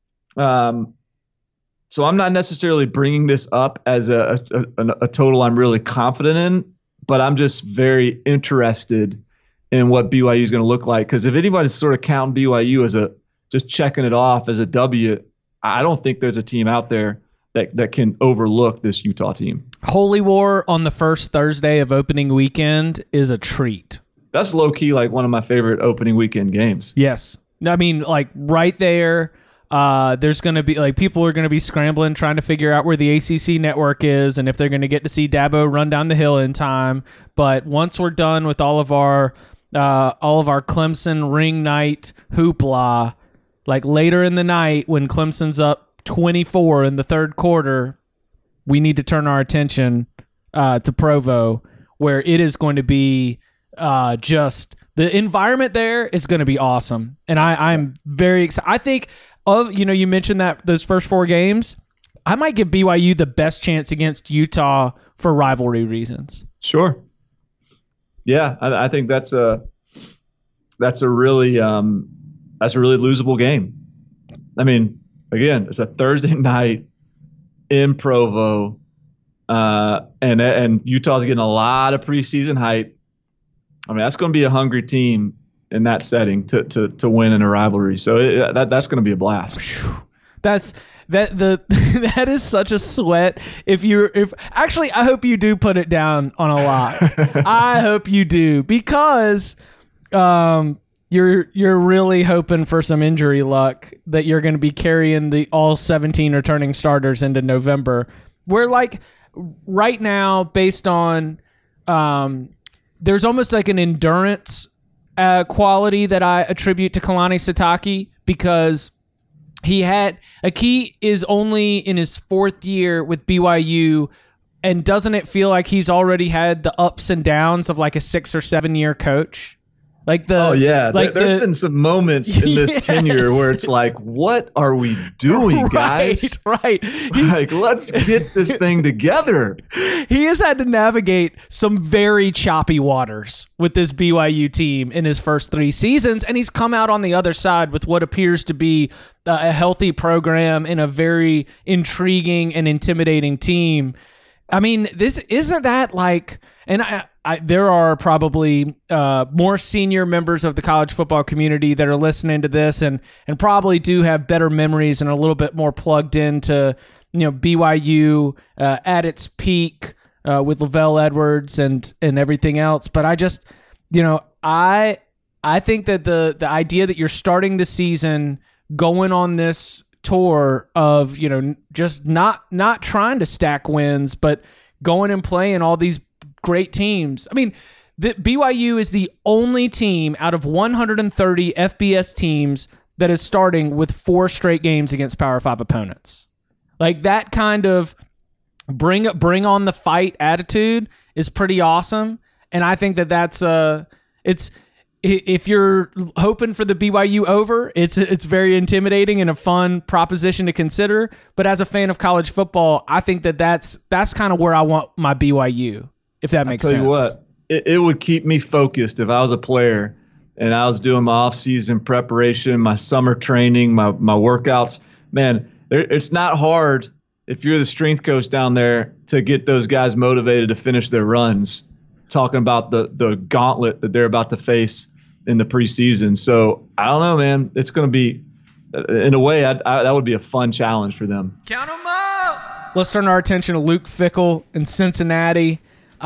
um, So I'm not necessarily bringing this up as a, a, a total I'm really confident in, but I'm just very interested in what B Y U is going to look like. Because if anybody's sort of counting B Y U as a just checking it off as a W, I don't think there's a team out there that, that can overlook this Utah team. Holy War on the first Thursday of opening weekend is a treat. That's low key like one of my favorite opening weekend games. Yes. I mean, like right there. Uh, there's going to be like people are going to be scrambling trying to figure out where the A C C network is and if they're going to get to see Dabo run down the hill in time. But once we're done with all of our uh, all of our Clemson ring night hoopla, like later in the night when Clemson's up twenty-four in the third quarter, we need to turn our attention uh, to Provo, where it is going to be uh, just the environment there is going to be awesome, and I I'm very excited. I think. Of you know, you mentioned that those first four games, I might give B Y U the best chance against Utah for rivalry reasons. Sure. Yeah, I, I think that's a that's a really um, that's a really losable game. I mean, again, it's a Thursday night in Provo, uh, and and Utah's getting a lot of preseason hype. I mean, that's going to be a hungry team in that setting to to to win in a rivalry. So it, that that's going to be a blast. That's that the that is such a sweat. If you if actually, I hope you do put it down on a lot. I hope you do, because um you're you're really hoping for some injury luck that you're going to be carrying the all seventeen returning starters into November. We're like right now, based on um, there's almost like an endurance Uh, quality that I attribute to Kalani Sitake, because he had a key is only in his fourth year with B Y U, and doesn't it feel like he's already had the ups and downs of like a six or seven year coach? Like the oh yeah, like there, there's the, been some moments in this yes. tenure where it's like, what are we doing, guys? Right, right. He's, like, let's get this thing together. He has had to navigate some very choppy waters with this B Y U team in his first three seasons, and he's come out on the other side with what appears to be a healthy program and a very intriguing and intimidating team. I mean, this isn't that like, and I. I, there are probably uh, more senior members of the college football community that are listening to this and and probably do have better memories and are a little bit more plugged into, you know, B Y U uh, at its peak uh, with Lavelle Edwards and and everything else. But I just, you know, I I think that the the idea that you're starting the season going on this tour of, you know, just not not trying to stack wins, but going and playing all these great teams. I mean, the B Y U is the only team out of one hundred thirty F B S teams that is starting with four straight games against Power Five opponents. Like that kind of bring bring on the fight attitude is pretty awesome, and I think that that's uh it's if you're hoping for the B Y U over, it's it's very intimidating and a fun proposition to consider. But as a fan of college football, I think that that's that's kind of where I want my B Y U. If that makes I'll tell sense. you what, it, it would keep me focused if I was a player and I was doing my off-season preparation, my summer training, my my workouts. Man, it's not hard if you're the strength coach down there to get those guys motivated to finish their runs, talking about the, the gauntlet that they're about to face in the preseason. So, I don't know, man. It's going to be, in a way, I, I, that would be a fun challenge for them. Count them up! Let's turn our attention to Luke Fickell in Cincinnati.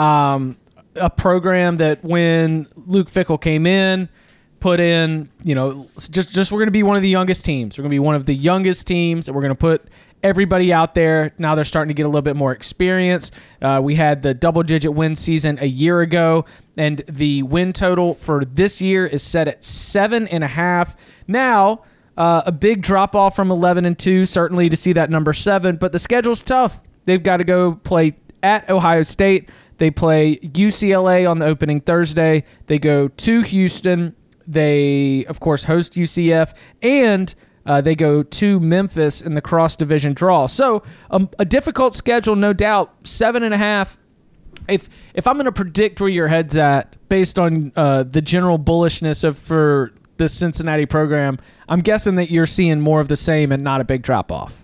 Um, a program that when Luke Fickell came in, put in, you know, just, just we're going to be one of the youngest teams. We're going to be one of the youngest teams, and we're going to put everybody out there. Now they're starting to get a little bit more experience. Uh, we had the double-digit win season a year ago, and the win total for this year is set at seven and a half. Now, uh, a big drop-off from eleven and two, certainly to see that number seven, but the schedule's tough. They've got to go play at Ohio State. They play U C L A on the opening Thursday. They go to Houston. They, of course, host U C F. And uh, they go to Memphis in the cross-division draw. So um, a difficult schedule, no doubt. Seven and a half. If if I'm going to predict where your head's at based on uh, the general bullishness of for the Cincinnati program, I'm guessing that you're seeing more of the same and not a big drop-off.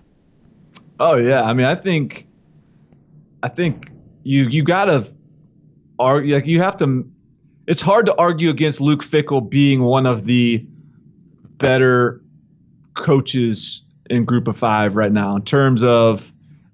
Oh, yeah. I mean, I think I think – You you gotta argue, like you have to. It's hard to argue against Luke Fickell being one of the better coaches in Group of Five right now in terms of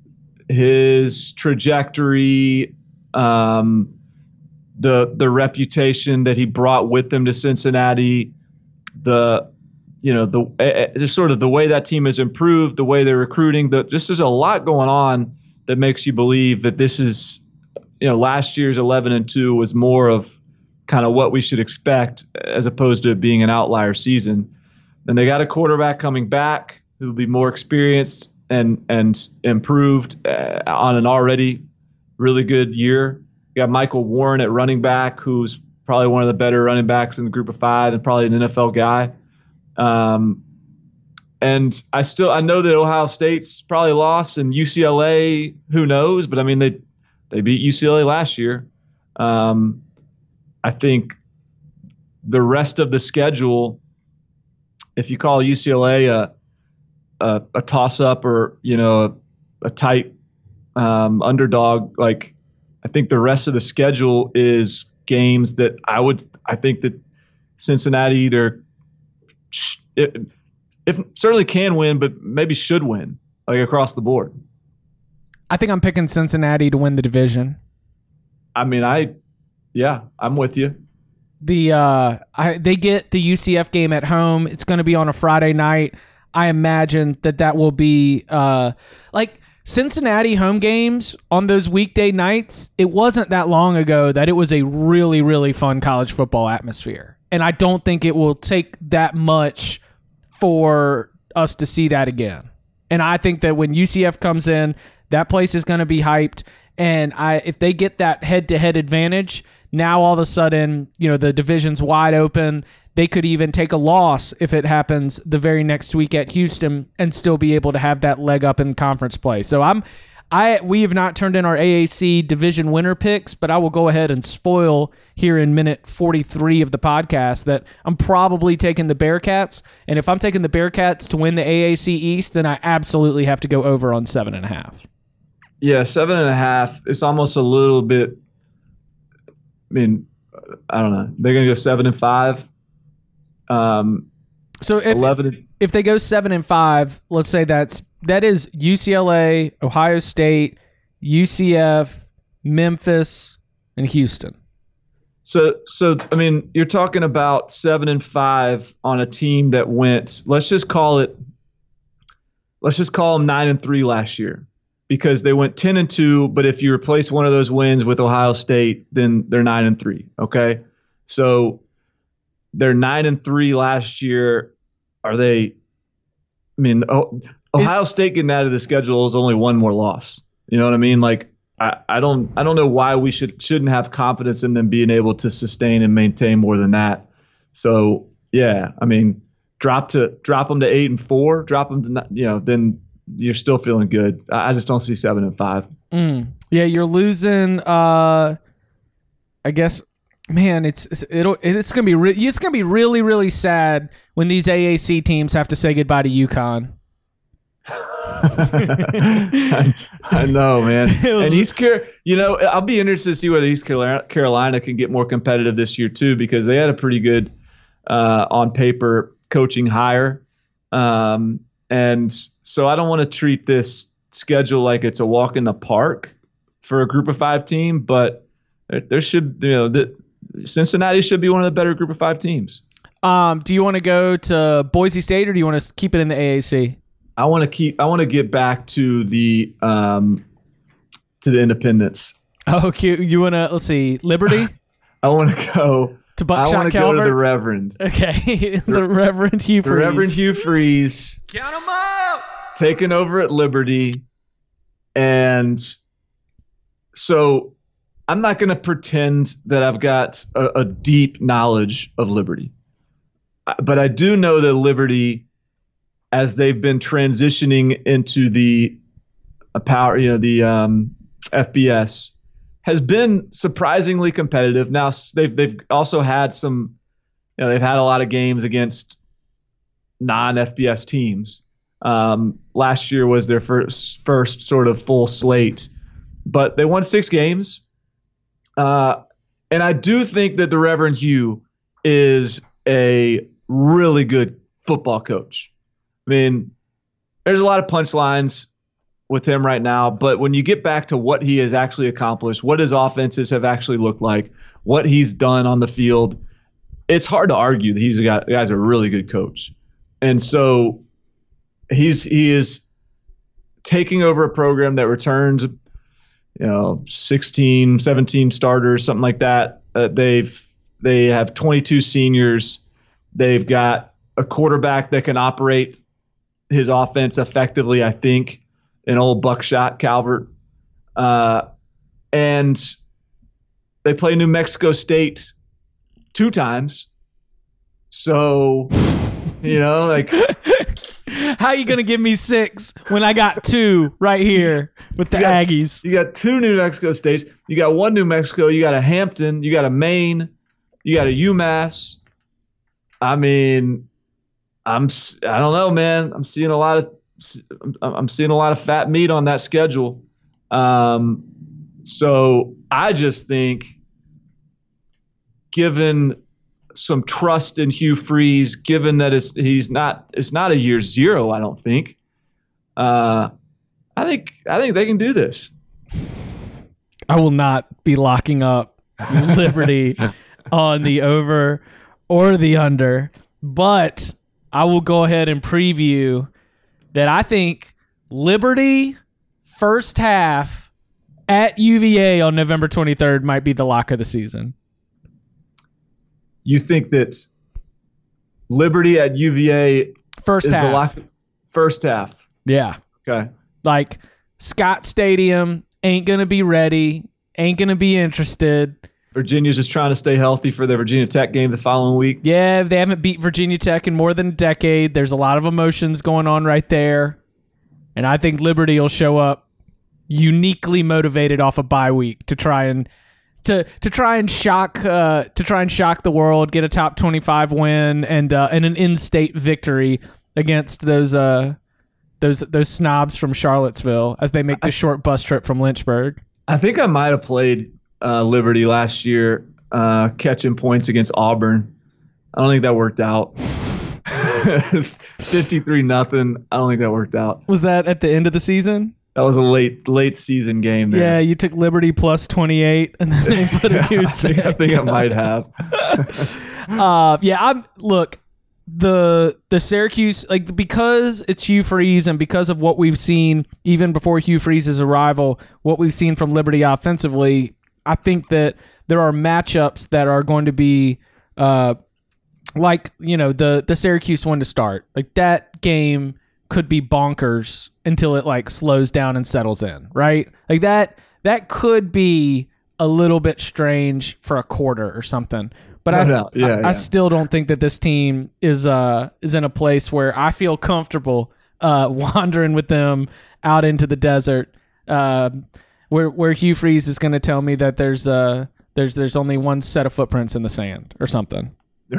his trajectory, um, the the reputation that he brought with him to Cincinnati, the you know the uh, just sort of the way that team has improved, the way they're recruiting. The, just there's a lot going on that makes you believe that this is, you know, last year's eleven and two was more of kind of what we should expect as opposed to it being an outlier season. And they got a quarterback coming back who will be more experienced and and improved uh, on an already really good year. You got Michael Warren at running back, who's probably one of the better running backs in the Group of Five and probably an N F L guy. Um, And I still I know that Ohio State's probably lost, and U C L A, who knows? But I mean, they they beat U C L A last year. Um, I think the rest of the schedule, if you call U C L A a a, a toss up or you know a, a tight um, underdog, like I think the rest of the schedule is games that I would I think that Cincinnati either. It, If certainly can win, but maybe should win, like across the board. I think I'm picking Cincinnati to win the division. I mean, I, yeah, I'm with you. The uh, I, they get the U C F game at home. It's going to be on a Friday night. I imagine that that will be uh, like Cincinnati home games on those weekday nights. It wasn't that long ago that it was a really, really fun college football atmosphere, and I don't think it will take that much for us to see that again. And I think that when U C F comes in, that place is going to be hyped. And I, if they get that head-to-head advantage, now all of a sudden, you know, the division's wide open. They could even take a loss if it happens the very next week at Houston and still be able to have that leg up in conference play. So I'm, I we have not turned in our A A C division winner picks, but I will go ahead and spoil here in minute forty-three of the podcast that I'm probably taking the Bearcats. And if I'm taking the Bearcats to win the A A C East, then I absolutely have to go over on seven and a half. Yeah, seven and a half. It's almost a little bit. I mean, I don't know. They're gonna go seven and five. Um, so if eleven. If they go seven and five, let's say that's that is U C L A, Ohio State, U C F, Memphis, and Houston. So, so I mean, you're talking about seven and five on a team that went. Let's just call it. Let's just call them nine and three last year, because they went ten and two. But if you replace one of those wins with Ohio State, then they're nine and three. Okay, so they're nine and three last year. Are they? I mean, oh, Ohio State getting out of the schedule is only one more loss. You know what I mean? Like, I, I don't, I don't know why we should shouldn't have confidence in them being able to sustain and maintain more than that. So yeah, I mean, drop to drop them to eight and four, drop them to, you know, then you're still feeling good. I, I just don't see seven and five. Mm. Yeah, you're losing. Uh, I guess. Man, it's it'll it's gonna be re- it's gonna be really really sad when these A A C teams have to say goodbye to UConn. I, I know, man. Was, and East Carolina, you know, I'll be interested to see whether East Carolina can get more competitive this year too, because they had a pretty good uh, on paper coaching hire, um, and so I don't want to treat this schedule like it's a walk in the park for a Group of Five team, but there, there should, you know, the. Cincinnati should be one of the better Group of Five teams. Um, do you want to go to Boise State, or do you want to keep it in the A A C? I want to keep. I want to get back to the um, to the Independents. Oh, cute. You want to? Let's see, Liberty. I want to go to Buckshot. I want to go to the Reverend. Okay, the Reverend Hugh Freeze. The Reverend Hugh Freeze. Count them out. Taking over at Liberty, and so. I'm not going to pretend that I've got a, a deep knowledge of Liberty, but I do know that Liberty, as they've been transitioning into the uh, power, you know, the um, F B S, has been surprisingly competitive. Now they've they've also had some, you know, they've had a lot of games against non-F B S teams. Um, last year was their first first sort of full slate, but they won six games. Uh, and I do think that the Reverend Hugh is a really good football coach. I mean, there's a lot of punchlines with him right now, but when you get back to what he has actually accomplished, what his offenses have actually looked like, what he's done on the field, it's hard to argue that he's a guy, the guy's a really good coach. And so he's he is taking over a program that returns, you know, sixteen, seventeen starters, something like that. Uh, they've they have twenty-two seniors. They've got a quarterback that can operate his offense effectively, I think, an old Buckshot Calvert. Uh, and they play New Mexico State two times. So, you know, like... How are you going to give me six when I got two right here with the you got, Aggies? You got two New Mexico States. You got one New Mexico. You got a Hampton. You got a Maine. You got a UMass. I mean, I'm I don't know, man. I'm seeing a lot of I'm seeing a lot of fat meat on that schedule. Um, so I just think, given some trust in Hugh Freeze, given that it's he's not it's not a year zero, I don't think. Uh, I think I think they can do this. I will not be locking up Liberty on the over or the under, but I will go ahead and preview that I think Liberty first half at U V A on November twenty-third might be the lock of the season. You think that Liberty at U V A first is half. the lock? First half. Yeah. Okay. Like Scott Stadium ain't going to be ready, ain't going to be interested. Virginia's just trying to stay healthy for their Virginia Tech game the following week. Yeah, they haven't beat Virginia Tech in more than a decade. There's a lot of emotions going on right there. And I think Liberty will show up uniquely motivated off a bye week to try and to to try and shock uh, to try and shock the world, get a top twenty-five win and uh, and an in-state victory against those uh those those snobs from Charlottesville as they make the short bus trip from Lynchburg. I think I might have played uh, Liberty last year, uh, catching points against Auburn. I don't think that worked out. fifty-three nothing. I don't think that worked out. Was that at the end of the season? That was a late late season game there. Yeah, you took Liberty plus twenty-eight and then they put a new I think, I think I might have. uh, yeah, I'm look, the the Syracuse, like, because it's Hugh Freeze and because of what we've seen even before Hugh Freeze's arrival, what we've seen from Liberty offensively, I think that there are matchups that are going to be uh like, you know, the the Syracuse one to start. Like, that game could be bonkers until it like slows down and settles in, right? Like that that could be a little bit strange for a quarter or something. But no I, doubt. Yeah, I, yeah. I still don't think that this team is uh is in a place where I feel comfortable uh wandering with them out into the desert. Uh, where where Hugh Freeze is going to tell me that there's uh there's there's only one set of footprints in the sand or something.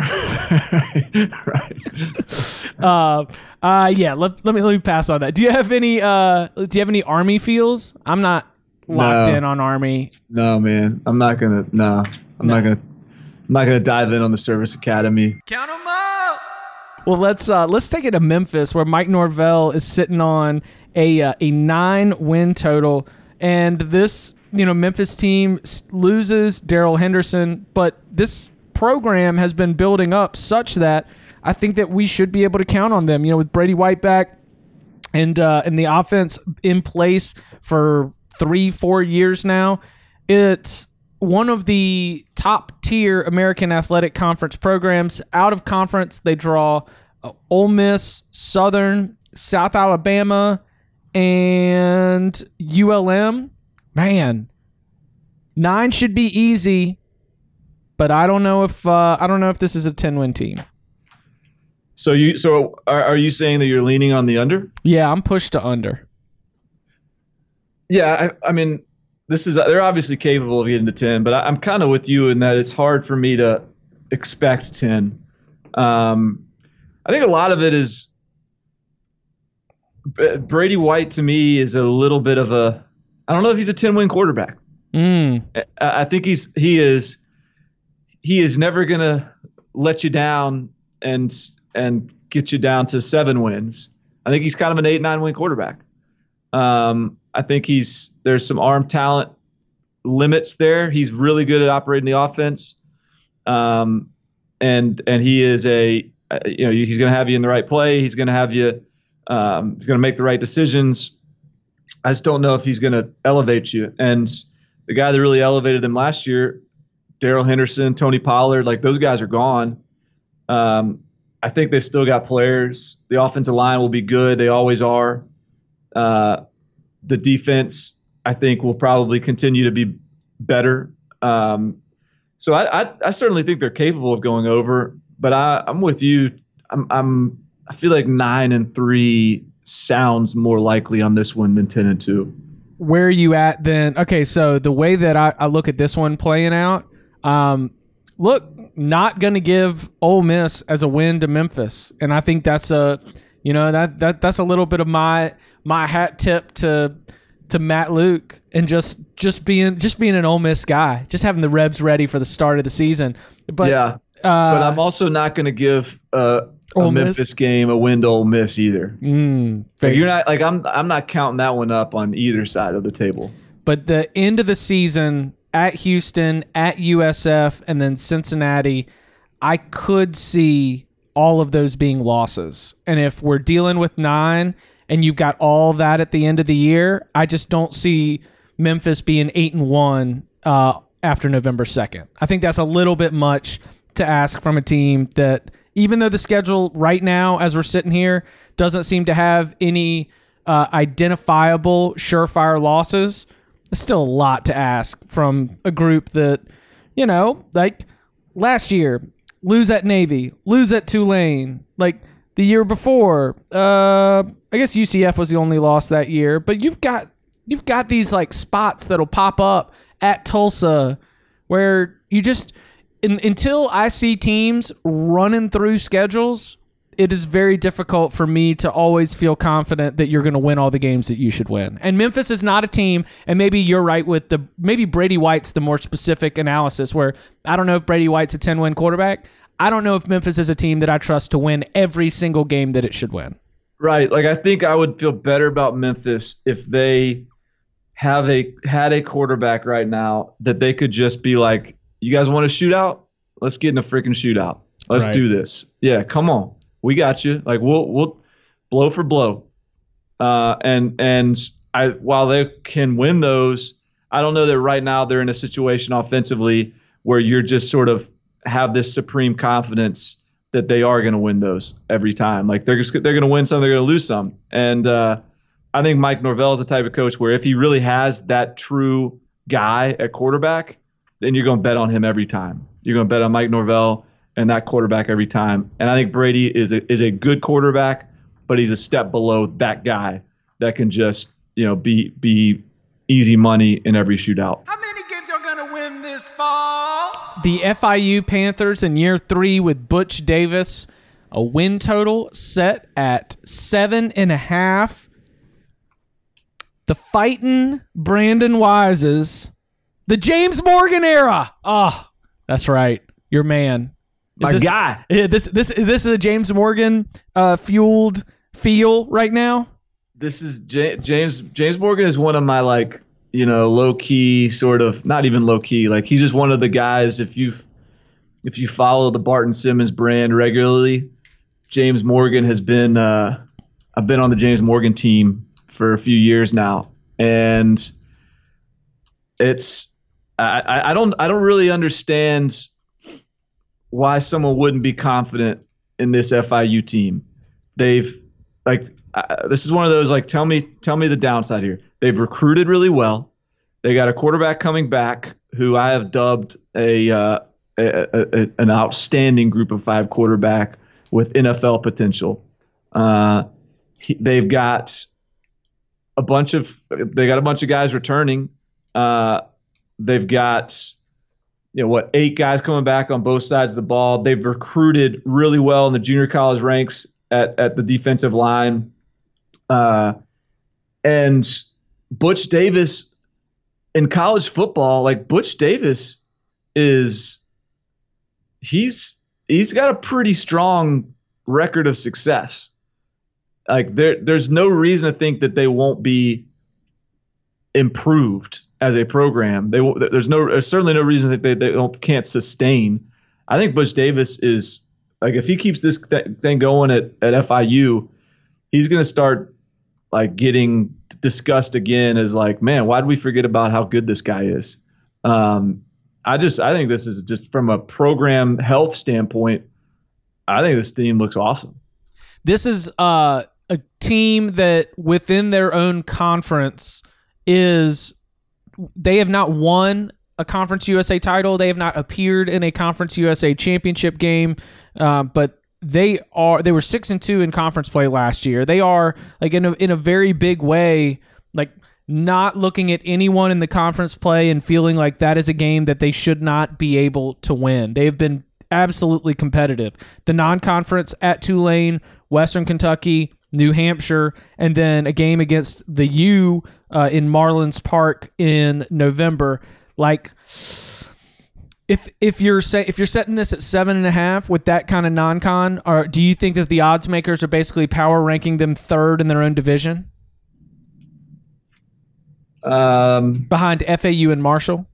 Right. uh, uh, yeah. Let, let me let me pass on that. Do you have any uh Do you have any Army feels? I'm not locked No. in on Army. No, man. I'm not gonna. No, I'm No. not gonna. I'm not gonna dive in on the Service Academy. Count them up. Well, let's uh let's take it to Memphis, where Mike Norvell is sitting on a uh, a nine win total, and this you know Memphis team s- loses Darrell Henderson, but this program has been building up such that I think that we should be able to count on them. You know, with Brady White back and uh, and the offense in place for three, four years now, it's one of the top tier American Athletic Conference programs. Out of conference, they draw uh, Ole Miss, Southern, South Alabama, and U L M. Man, nine should be easy. But I don't know if uh, I don't know if this is a ten-win team. So you so are, are you saying that you're leaning on the under? Yeah, I'm pushed to under. Yeah, I, I mean, this is they're obviously capable of getting to ten, but I, I'm kind of with you in that it's hard for me to expect ten. Um, I think a lot of it is Brady White to me is a little bit of a I don't know if he's a ten-win quarterback. Mm. I, I think he's he is. He is never going to let you down and and get you down to seven wins. I think he's kind of an eight, nine win quarterback. Um, I think he's there's some arm talent limits there. He's really good at operating the offense, um, and and he is a you know he's going to have you in the right play. He's going to have you. Um, he's going to make the right decisions. I just don't know if he's going to elevate you. And the guy that really elevated them last year, Darrell Henderson, Tony Pollard, like those guys are gone. Um, I think they've still got players. The offensive line will be good. They always are. Uh, the defense, I think, will probably continue to be better. Um, so I, I, I certainly think they're capable of going over. But I, I'm with you. I'm, I'm I feel like nine and three sounds more likely on this one than ten and two. Where are you at then? Okay, so the way that I, I look at this one playing out. Um, look, not going to give Ole Miss as a win to Memphis, and I think that's a, you know, that that that's a little bit of my my hat tip to to Matt Luke and just just being just being an Ole Miss guy, just having the Rebs ready for the start of the season. But yeah, uh, but I'm also not going to give uh, a Ole Memphis Miss? game a win to Ole Miss either. Mm, like you're not like I'm I'm not counting that one up on either side of the table. But the end of the season, at Houston, at U S F, and then Cincinnati, I could see all of those being losses. And if we're dealing with nine and you've got all that at the end of the year, I just don't see Memphis being eight and one uh, after November second. I think that's a little bit much to ask from a team that, even though the schedule right now, as we're sitting here, doesn't seem to have any uh, identifiable surefire losses, it's still a lot to ask from a group that you know, like last year, lose at Navy, lose at Tulane. Like the year before, uh, I guess U C F was the only loss that year. But you've got you've got these like spots that'll pop up at Tulsa where you just in, until I see teams running through schedules, it is very difficult for me to always feel confident that you're going to win all the games that you should win. And Memphis is not a team, and maybe you're right with the, maybe Brady White's the more specific analysis where I don't know if Brady White's a ten-win quarterback. I don't know if Memphis is a team that I trust to win every single game that it should win. Right. Like I think I would feel better about Memphis if they have a had a quarterback right now that they could just be like, you guys want a shootout? Let's get in a freaking shootout. Let's Right. do this. Yeah, come on. We got you. Like we'll we'll blow for blow, uh, and and I while they can win those, I don't know that right now they're in a situation offensively where you're just sort of have this supreme confidence that they are going to win those every time. Like they're just, they're going to win some, they're going to lose some, and uh, I think Mike Norvell is the type of coach where if he really has that true guy at quarterback, then you're going to bet on him every time. You're going to bet on Mike Norvell and that quarterback every time. And I think Brady is a, is a good quarterback, but he's a step below that guy that can just, you know, be be easy money in every shootout. How many games are going to win this fall? The F I U Panthers in year three with Butch Davis, a win total set at seven and a half. The fighting Brandon Wises, the James Morgan era. Oh, that's right. Your man. Is My this, guy. Yeah, this this is this a James Morgan uh, fueled feel right now? This is J- James James Morgan is one of my like you know low key sort of not even low key like he's just one of the guys if you if you follow the Barton Simmons brand regularly, James Morgan has been uh, I've been on the James Morgan team for a few years now, and it's I, I don't I don't really understand why someone wouldn't be confident in this F I U team. They've like uh, this is one of those like tell me tell me the downside here. They've recruited really well. They got a quarterback coming back who I have dubbed a, uh, a, a, a an outstanding group of five quarterback with N F L potential. Uh, he, they've got a bunch of they got a bunch of guys returning. Uh, they've got you know what eight guys coming back on both sides of the ball. They've recruited really well in the junior college ranks at at the defensive line. Uh, and Butch Davis in college football, like Butch Davis is he's he's got a pretty strong record of success. Like there there's no reason to think that they won't be improved as a program. They won't, there's no there's certainly no reason that they they don't, can't sustain. I think Butch Davis is like if he keeps this th- thing going at, at F I U, he's going to start like getting discussed again as like, man, why did we forget about how good this guy is? Um, I just I think this is just from a program health standpoint. I think this team looks awesome. This is uh, a team that within their own conference is they have not won a Conference U S A title. They have not appeared in a Conference U S A championship game, uh, but they are. They were six and two in conference play last year. They are like in a in a very big way, like not looking at anyone in the conference play and feeling like that is a game that they should not be able to win. They have been absolutely competitive. The non-conference at Tulane, Western Kentucky, New Hampshire, and then a game against the U uh, in Marlins Park in November. Like, if if you're say if you're setting this at seven and a half with that kind of non-con, or do you think that the odds makers are basically power ranking them third in their own division, um, behind F A U and Marshall?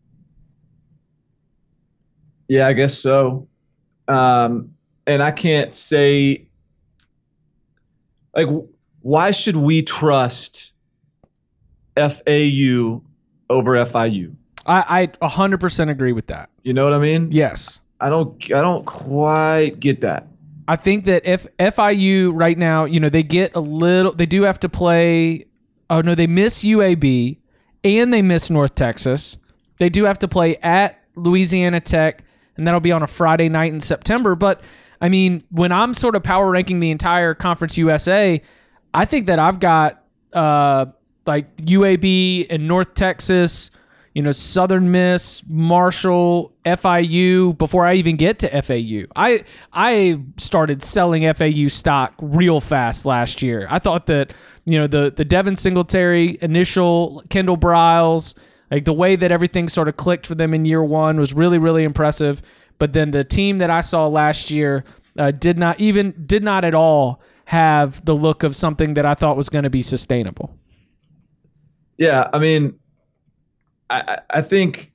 Yeah, I guess so. Um, and I can't say like why should we trust F A U over F I U? I, I one hundred percent agree with that. You know what I mean? Yes. I don't I don't quite get that. I think that if F I U right now, you know, they get a little, they do have to play, oh no, they miss U A B and they miss North Texas. They do have to play at Louisiana Tech, and that'll be on a Friday night in September. But, I mean, when I'm sort of power ranking the entire Conference U S A, I think that I've got uh, like U A B and North Texas, you know, Southern Miss, Marshall, F I U before I even get to F A U. I I started selling F A U stock real fast last year. I thought that, you know, the the Devin Singletary initial, Kendall Briles, like the way that everything sort of clicked for them in year one was really, really impressive. But then the team that I saw last year uh, did not even did not at all have the look of something that I thought was going to be sustainable. Yeah, I mean, I, I think,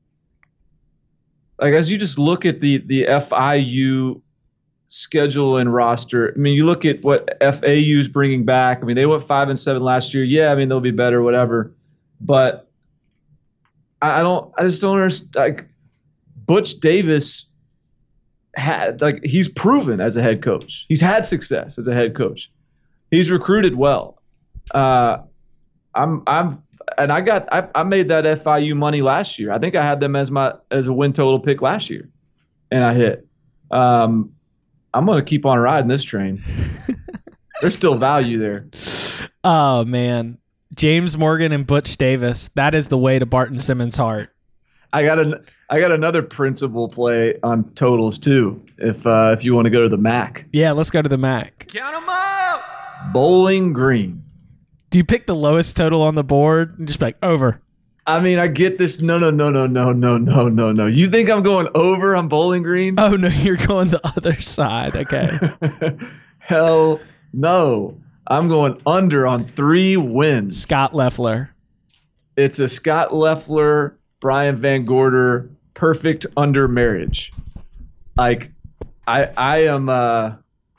like, as you just look at the the F I U schedule and roster, I mean, you look at what F A U is bringing back. I mean, they went five and seven last year. Yeah, I mean, they'll be better, whatever. But I, I don't, I just don't understand. Like, Butch Davis had, like, he's proven as a head coach. He's had success as a head coach. He's recruited well. Uh, I'm, I'm. And I got I, I made that F I U money last year. I think I had them as my as a win total pick last year, and I hit. Um, I'm gonna keep on riding this train. There's still value there. Oh man, James Morgan and Butch Davis. That is the way to Barton Simmons' heart. I got an I got another principal play on totals too. If uh, if you want to go to the M A C. Yeah, let's go to the M A C. Count them up. Bowling Green. Do you pick the lowest total on the board and just be like, over? I mean, I get this. No, no, no, no, no, no, no, no, no. You think I'm going over on Bowling Green? Oh, no, you're going the other side. Okay. Hell no. I'm going under on three wins. Scott Loeffler. It's a Scott Loeffler, Brian Van Gorder, perfect under marriage. Like, I I am, uh,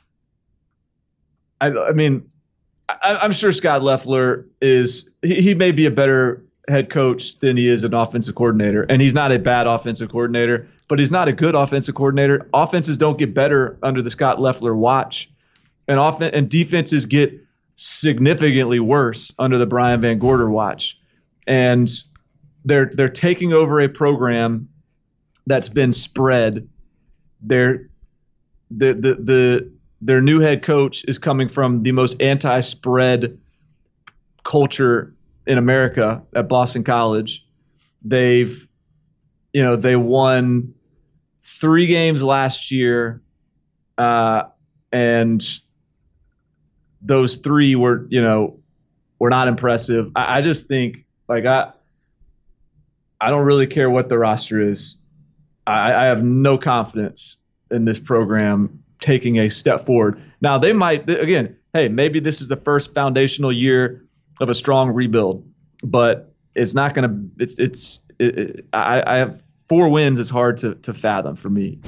I, I mean, I, I'm sure Scott Loeffler is he, he may be a better head coach than he is an offensive coordinator, and he's not a bad offensive coordinator, but he's not a good offensive coordinator. Offenses don't get better under the Scott Loeffler watch, and offen- and defenses get significantly worse under the Brian Van Gorder watch. And they're they're taking over a program that's been spread. They're the the the Their new head coach is coming from the most anti-spread culture in America at Boston College. They've, you know, they won three games last year, uh, and those three were, you know, were not impressive. I, I just think, like, I, I don't really care what the roster is. I, I have no confidence in this program taking a step forward. Now, they might, again, hey, maybe this is the first foundational year of a strong rebuild, but it's not going to, it's, it's, it, it, I, I have four wins. It's hard to, to fathom for me.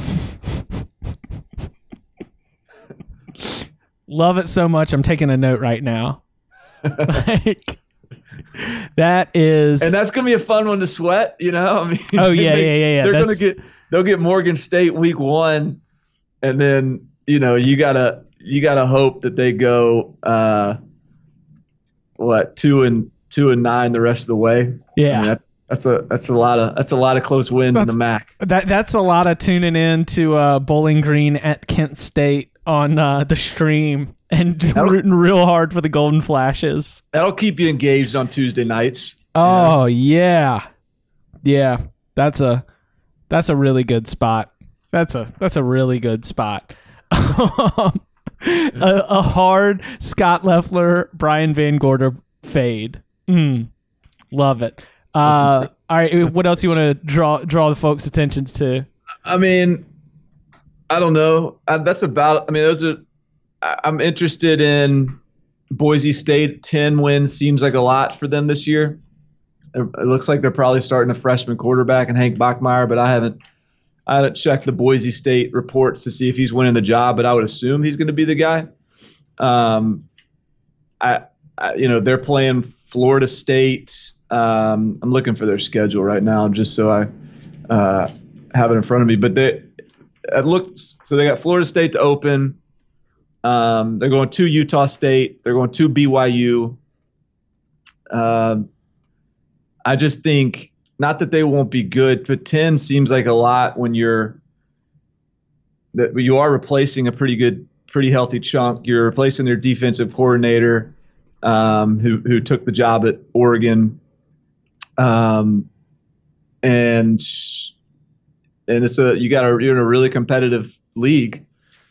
Love it so much. I'm taking a note right now. Like, that is, and that's going to be a fun one to sweat, you know? I mean, oh yeah, they, yeah, yeah, yeah. They're going to get, they'll get Morgan State week one. And then, you know, you gotta you gotta hope that they go uh, what two and two and nine the rest of the way. Yeah, I mean, that's that's a that's a lot of that's a lot of close wins that's, in the M A C. That that's a lot of tuning in to uh, Bowling Green at Kent State on uh, the stream and that'll, rooting real hard for the Golden Flashes. That'll keep you engaged on Tuesday nights. Oh yeah, yeah. That's a that's a really good spot. That's a that's a really good spot. a, a hard Scott Loeffler, Brian Van Gorder fade. Mm, love it. Uh, all right, what else you want to draw draw the folks' attention to? I mean, I don't know. I, that's about. I mean, those are. I, I'm interested in Boise State. Ten wins seems like a lot for them this year. It, it looks like they're probably starting a freshman quarterback in Hank Bachmeier, but I haven't. I haven't checked the Boise State reports to see if he's winning the job, but I would assume he's going to be the guy. Um, I, I, you know, they're playing Florida State. Um, I'm looking for their schedule right now, just so I uh, have it in front of me. But they, it looks so they got Florida State to open. Um, they're going to Utah State. They're going to B Y U. Um, I just think not that they won't be good, but ten seems like a lot when you're that you are replacing a pretty good, pretty healthy chunk. You're replacing their defensive coordinator, um, who who took the job at Oregon, um, and and it's a you got a you're in a really competitive league.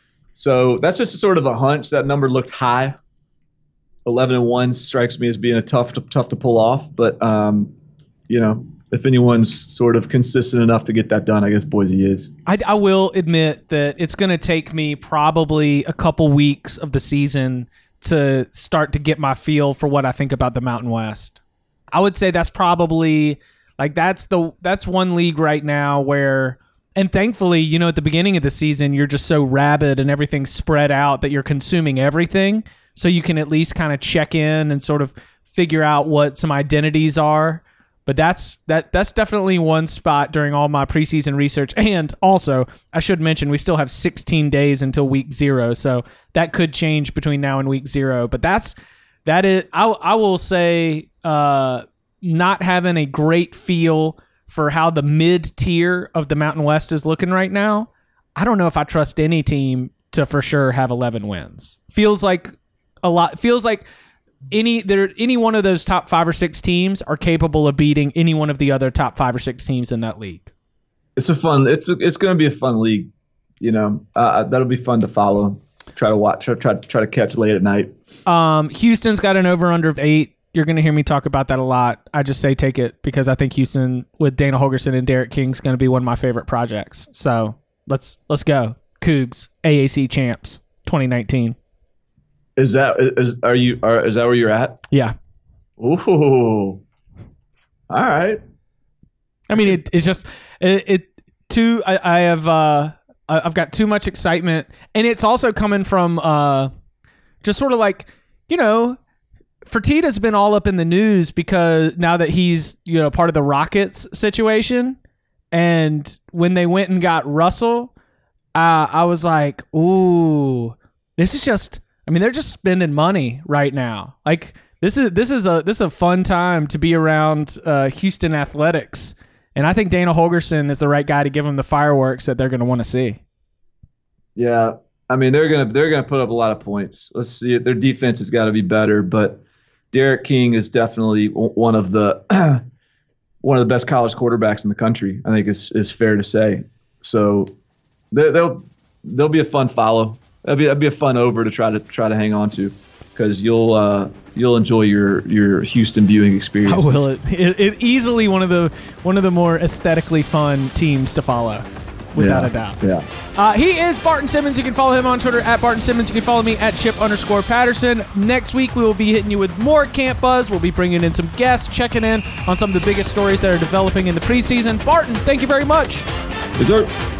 So that's just a sort of a hunch. That number looked high. eleven and one strikes me as being a tough, tough to pull off. But um, you know, if anyone's sort of consistent enough to get that done, I guess Boise is. I, I will admit that it's going to take me probably a couple weeks of the season to start to get my feel for what I think about the Mountain West. I would say that's probably like that's the that's one league right now where. And thankfully, you know, at the beginning of the season, you're just so rabid and everything's spread out that you're consuming everything. So you can at least kind of check in and sort of figure out what some identities are. But that's that that's definitely one spot during all my preseason research. And also, I should mention, we still have sixteen days until week zero. So that could change between now and week zero. But that's that is I, I will say uh, not having a great feel for how the mid-tier of the Mountain West is looking right now. I don't know if I trust any team to for sure have eleven wins. Feels like a lot. Feels like any there any one of those top five or six teams are capable of beating any one of the other top five or six teams in that league. It's a fun. It's a, it's going to be a fun league. You know, uh, that'll be fun to follow. Try to watch. Try try try to catch late at night. Um, Houston's got an over/under of eight. You're going to hear me talk about that a lot. I just say take it because I think Houston with Dana Holgorsen and Derek King is going to be one of my favorite projects. So let's let's go. Cougs, A A C champs, twenty nineteen. Is that is are you are is that where you're at? Yeah. Ooh. All right. I mean, it, it's just it, it too. I, I have uh I've got too much excitement, and it's also coming from uh just sort of like you know. Fertitta's been all up in the news because now that he's, you know, part of the Rockets situation. And when they went and got Russell, uh, I was like, ooh, this is just, I mean, they're just spending money right now. Like this is, this is a, this is a fun time to be around uh, Houston athletics. And I think Dana Holgorsen is the right guy to give them the fireworks that they're going to want to see. Yeah. I mean, they're going to, they're going to put up a lot of points. Let's see it. Their defense has got to be better, but Derek King is definitely one of the one of the best college quarterbacks in the country. I think is is fair to say. So they'll they'll be a fun follow. That'll be that'll be a fun over to try to try to hang on to because you'll uh, you'll enjoy your your Houston viewing experience. I will. It, it, it easily one of the one of the more aesthetically fun teams to follow. Without yeah, a doubt. Yeah. Uh, he is Barton Simmons. You can follow him on Twitter at Barton Simmons. You can follow me at Chip underscore Patterson. Next week, we will be hitting you with more Camp Buzz. We'll be bringing in some guests, checking in on some of the biggest stories that are developing in the preseason. Barton, thank you very much. Good job.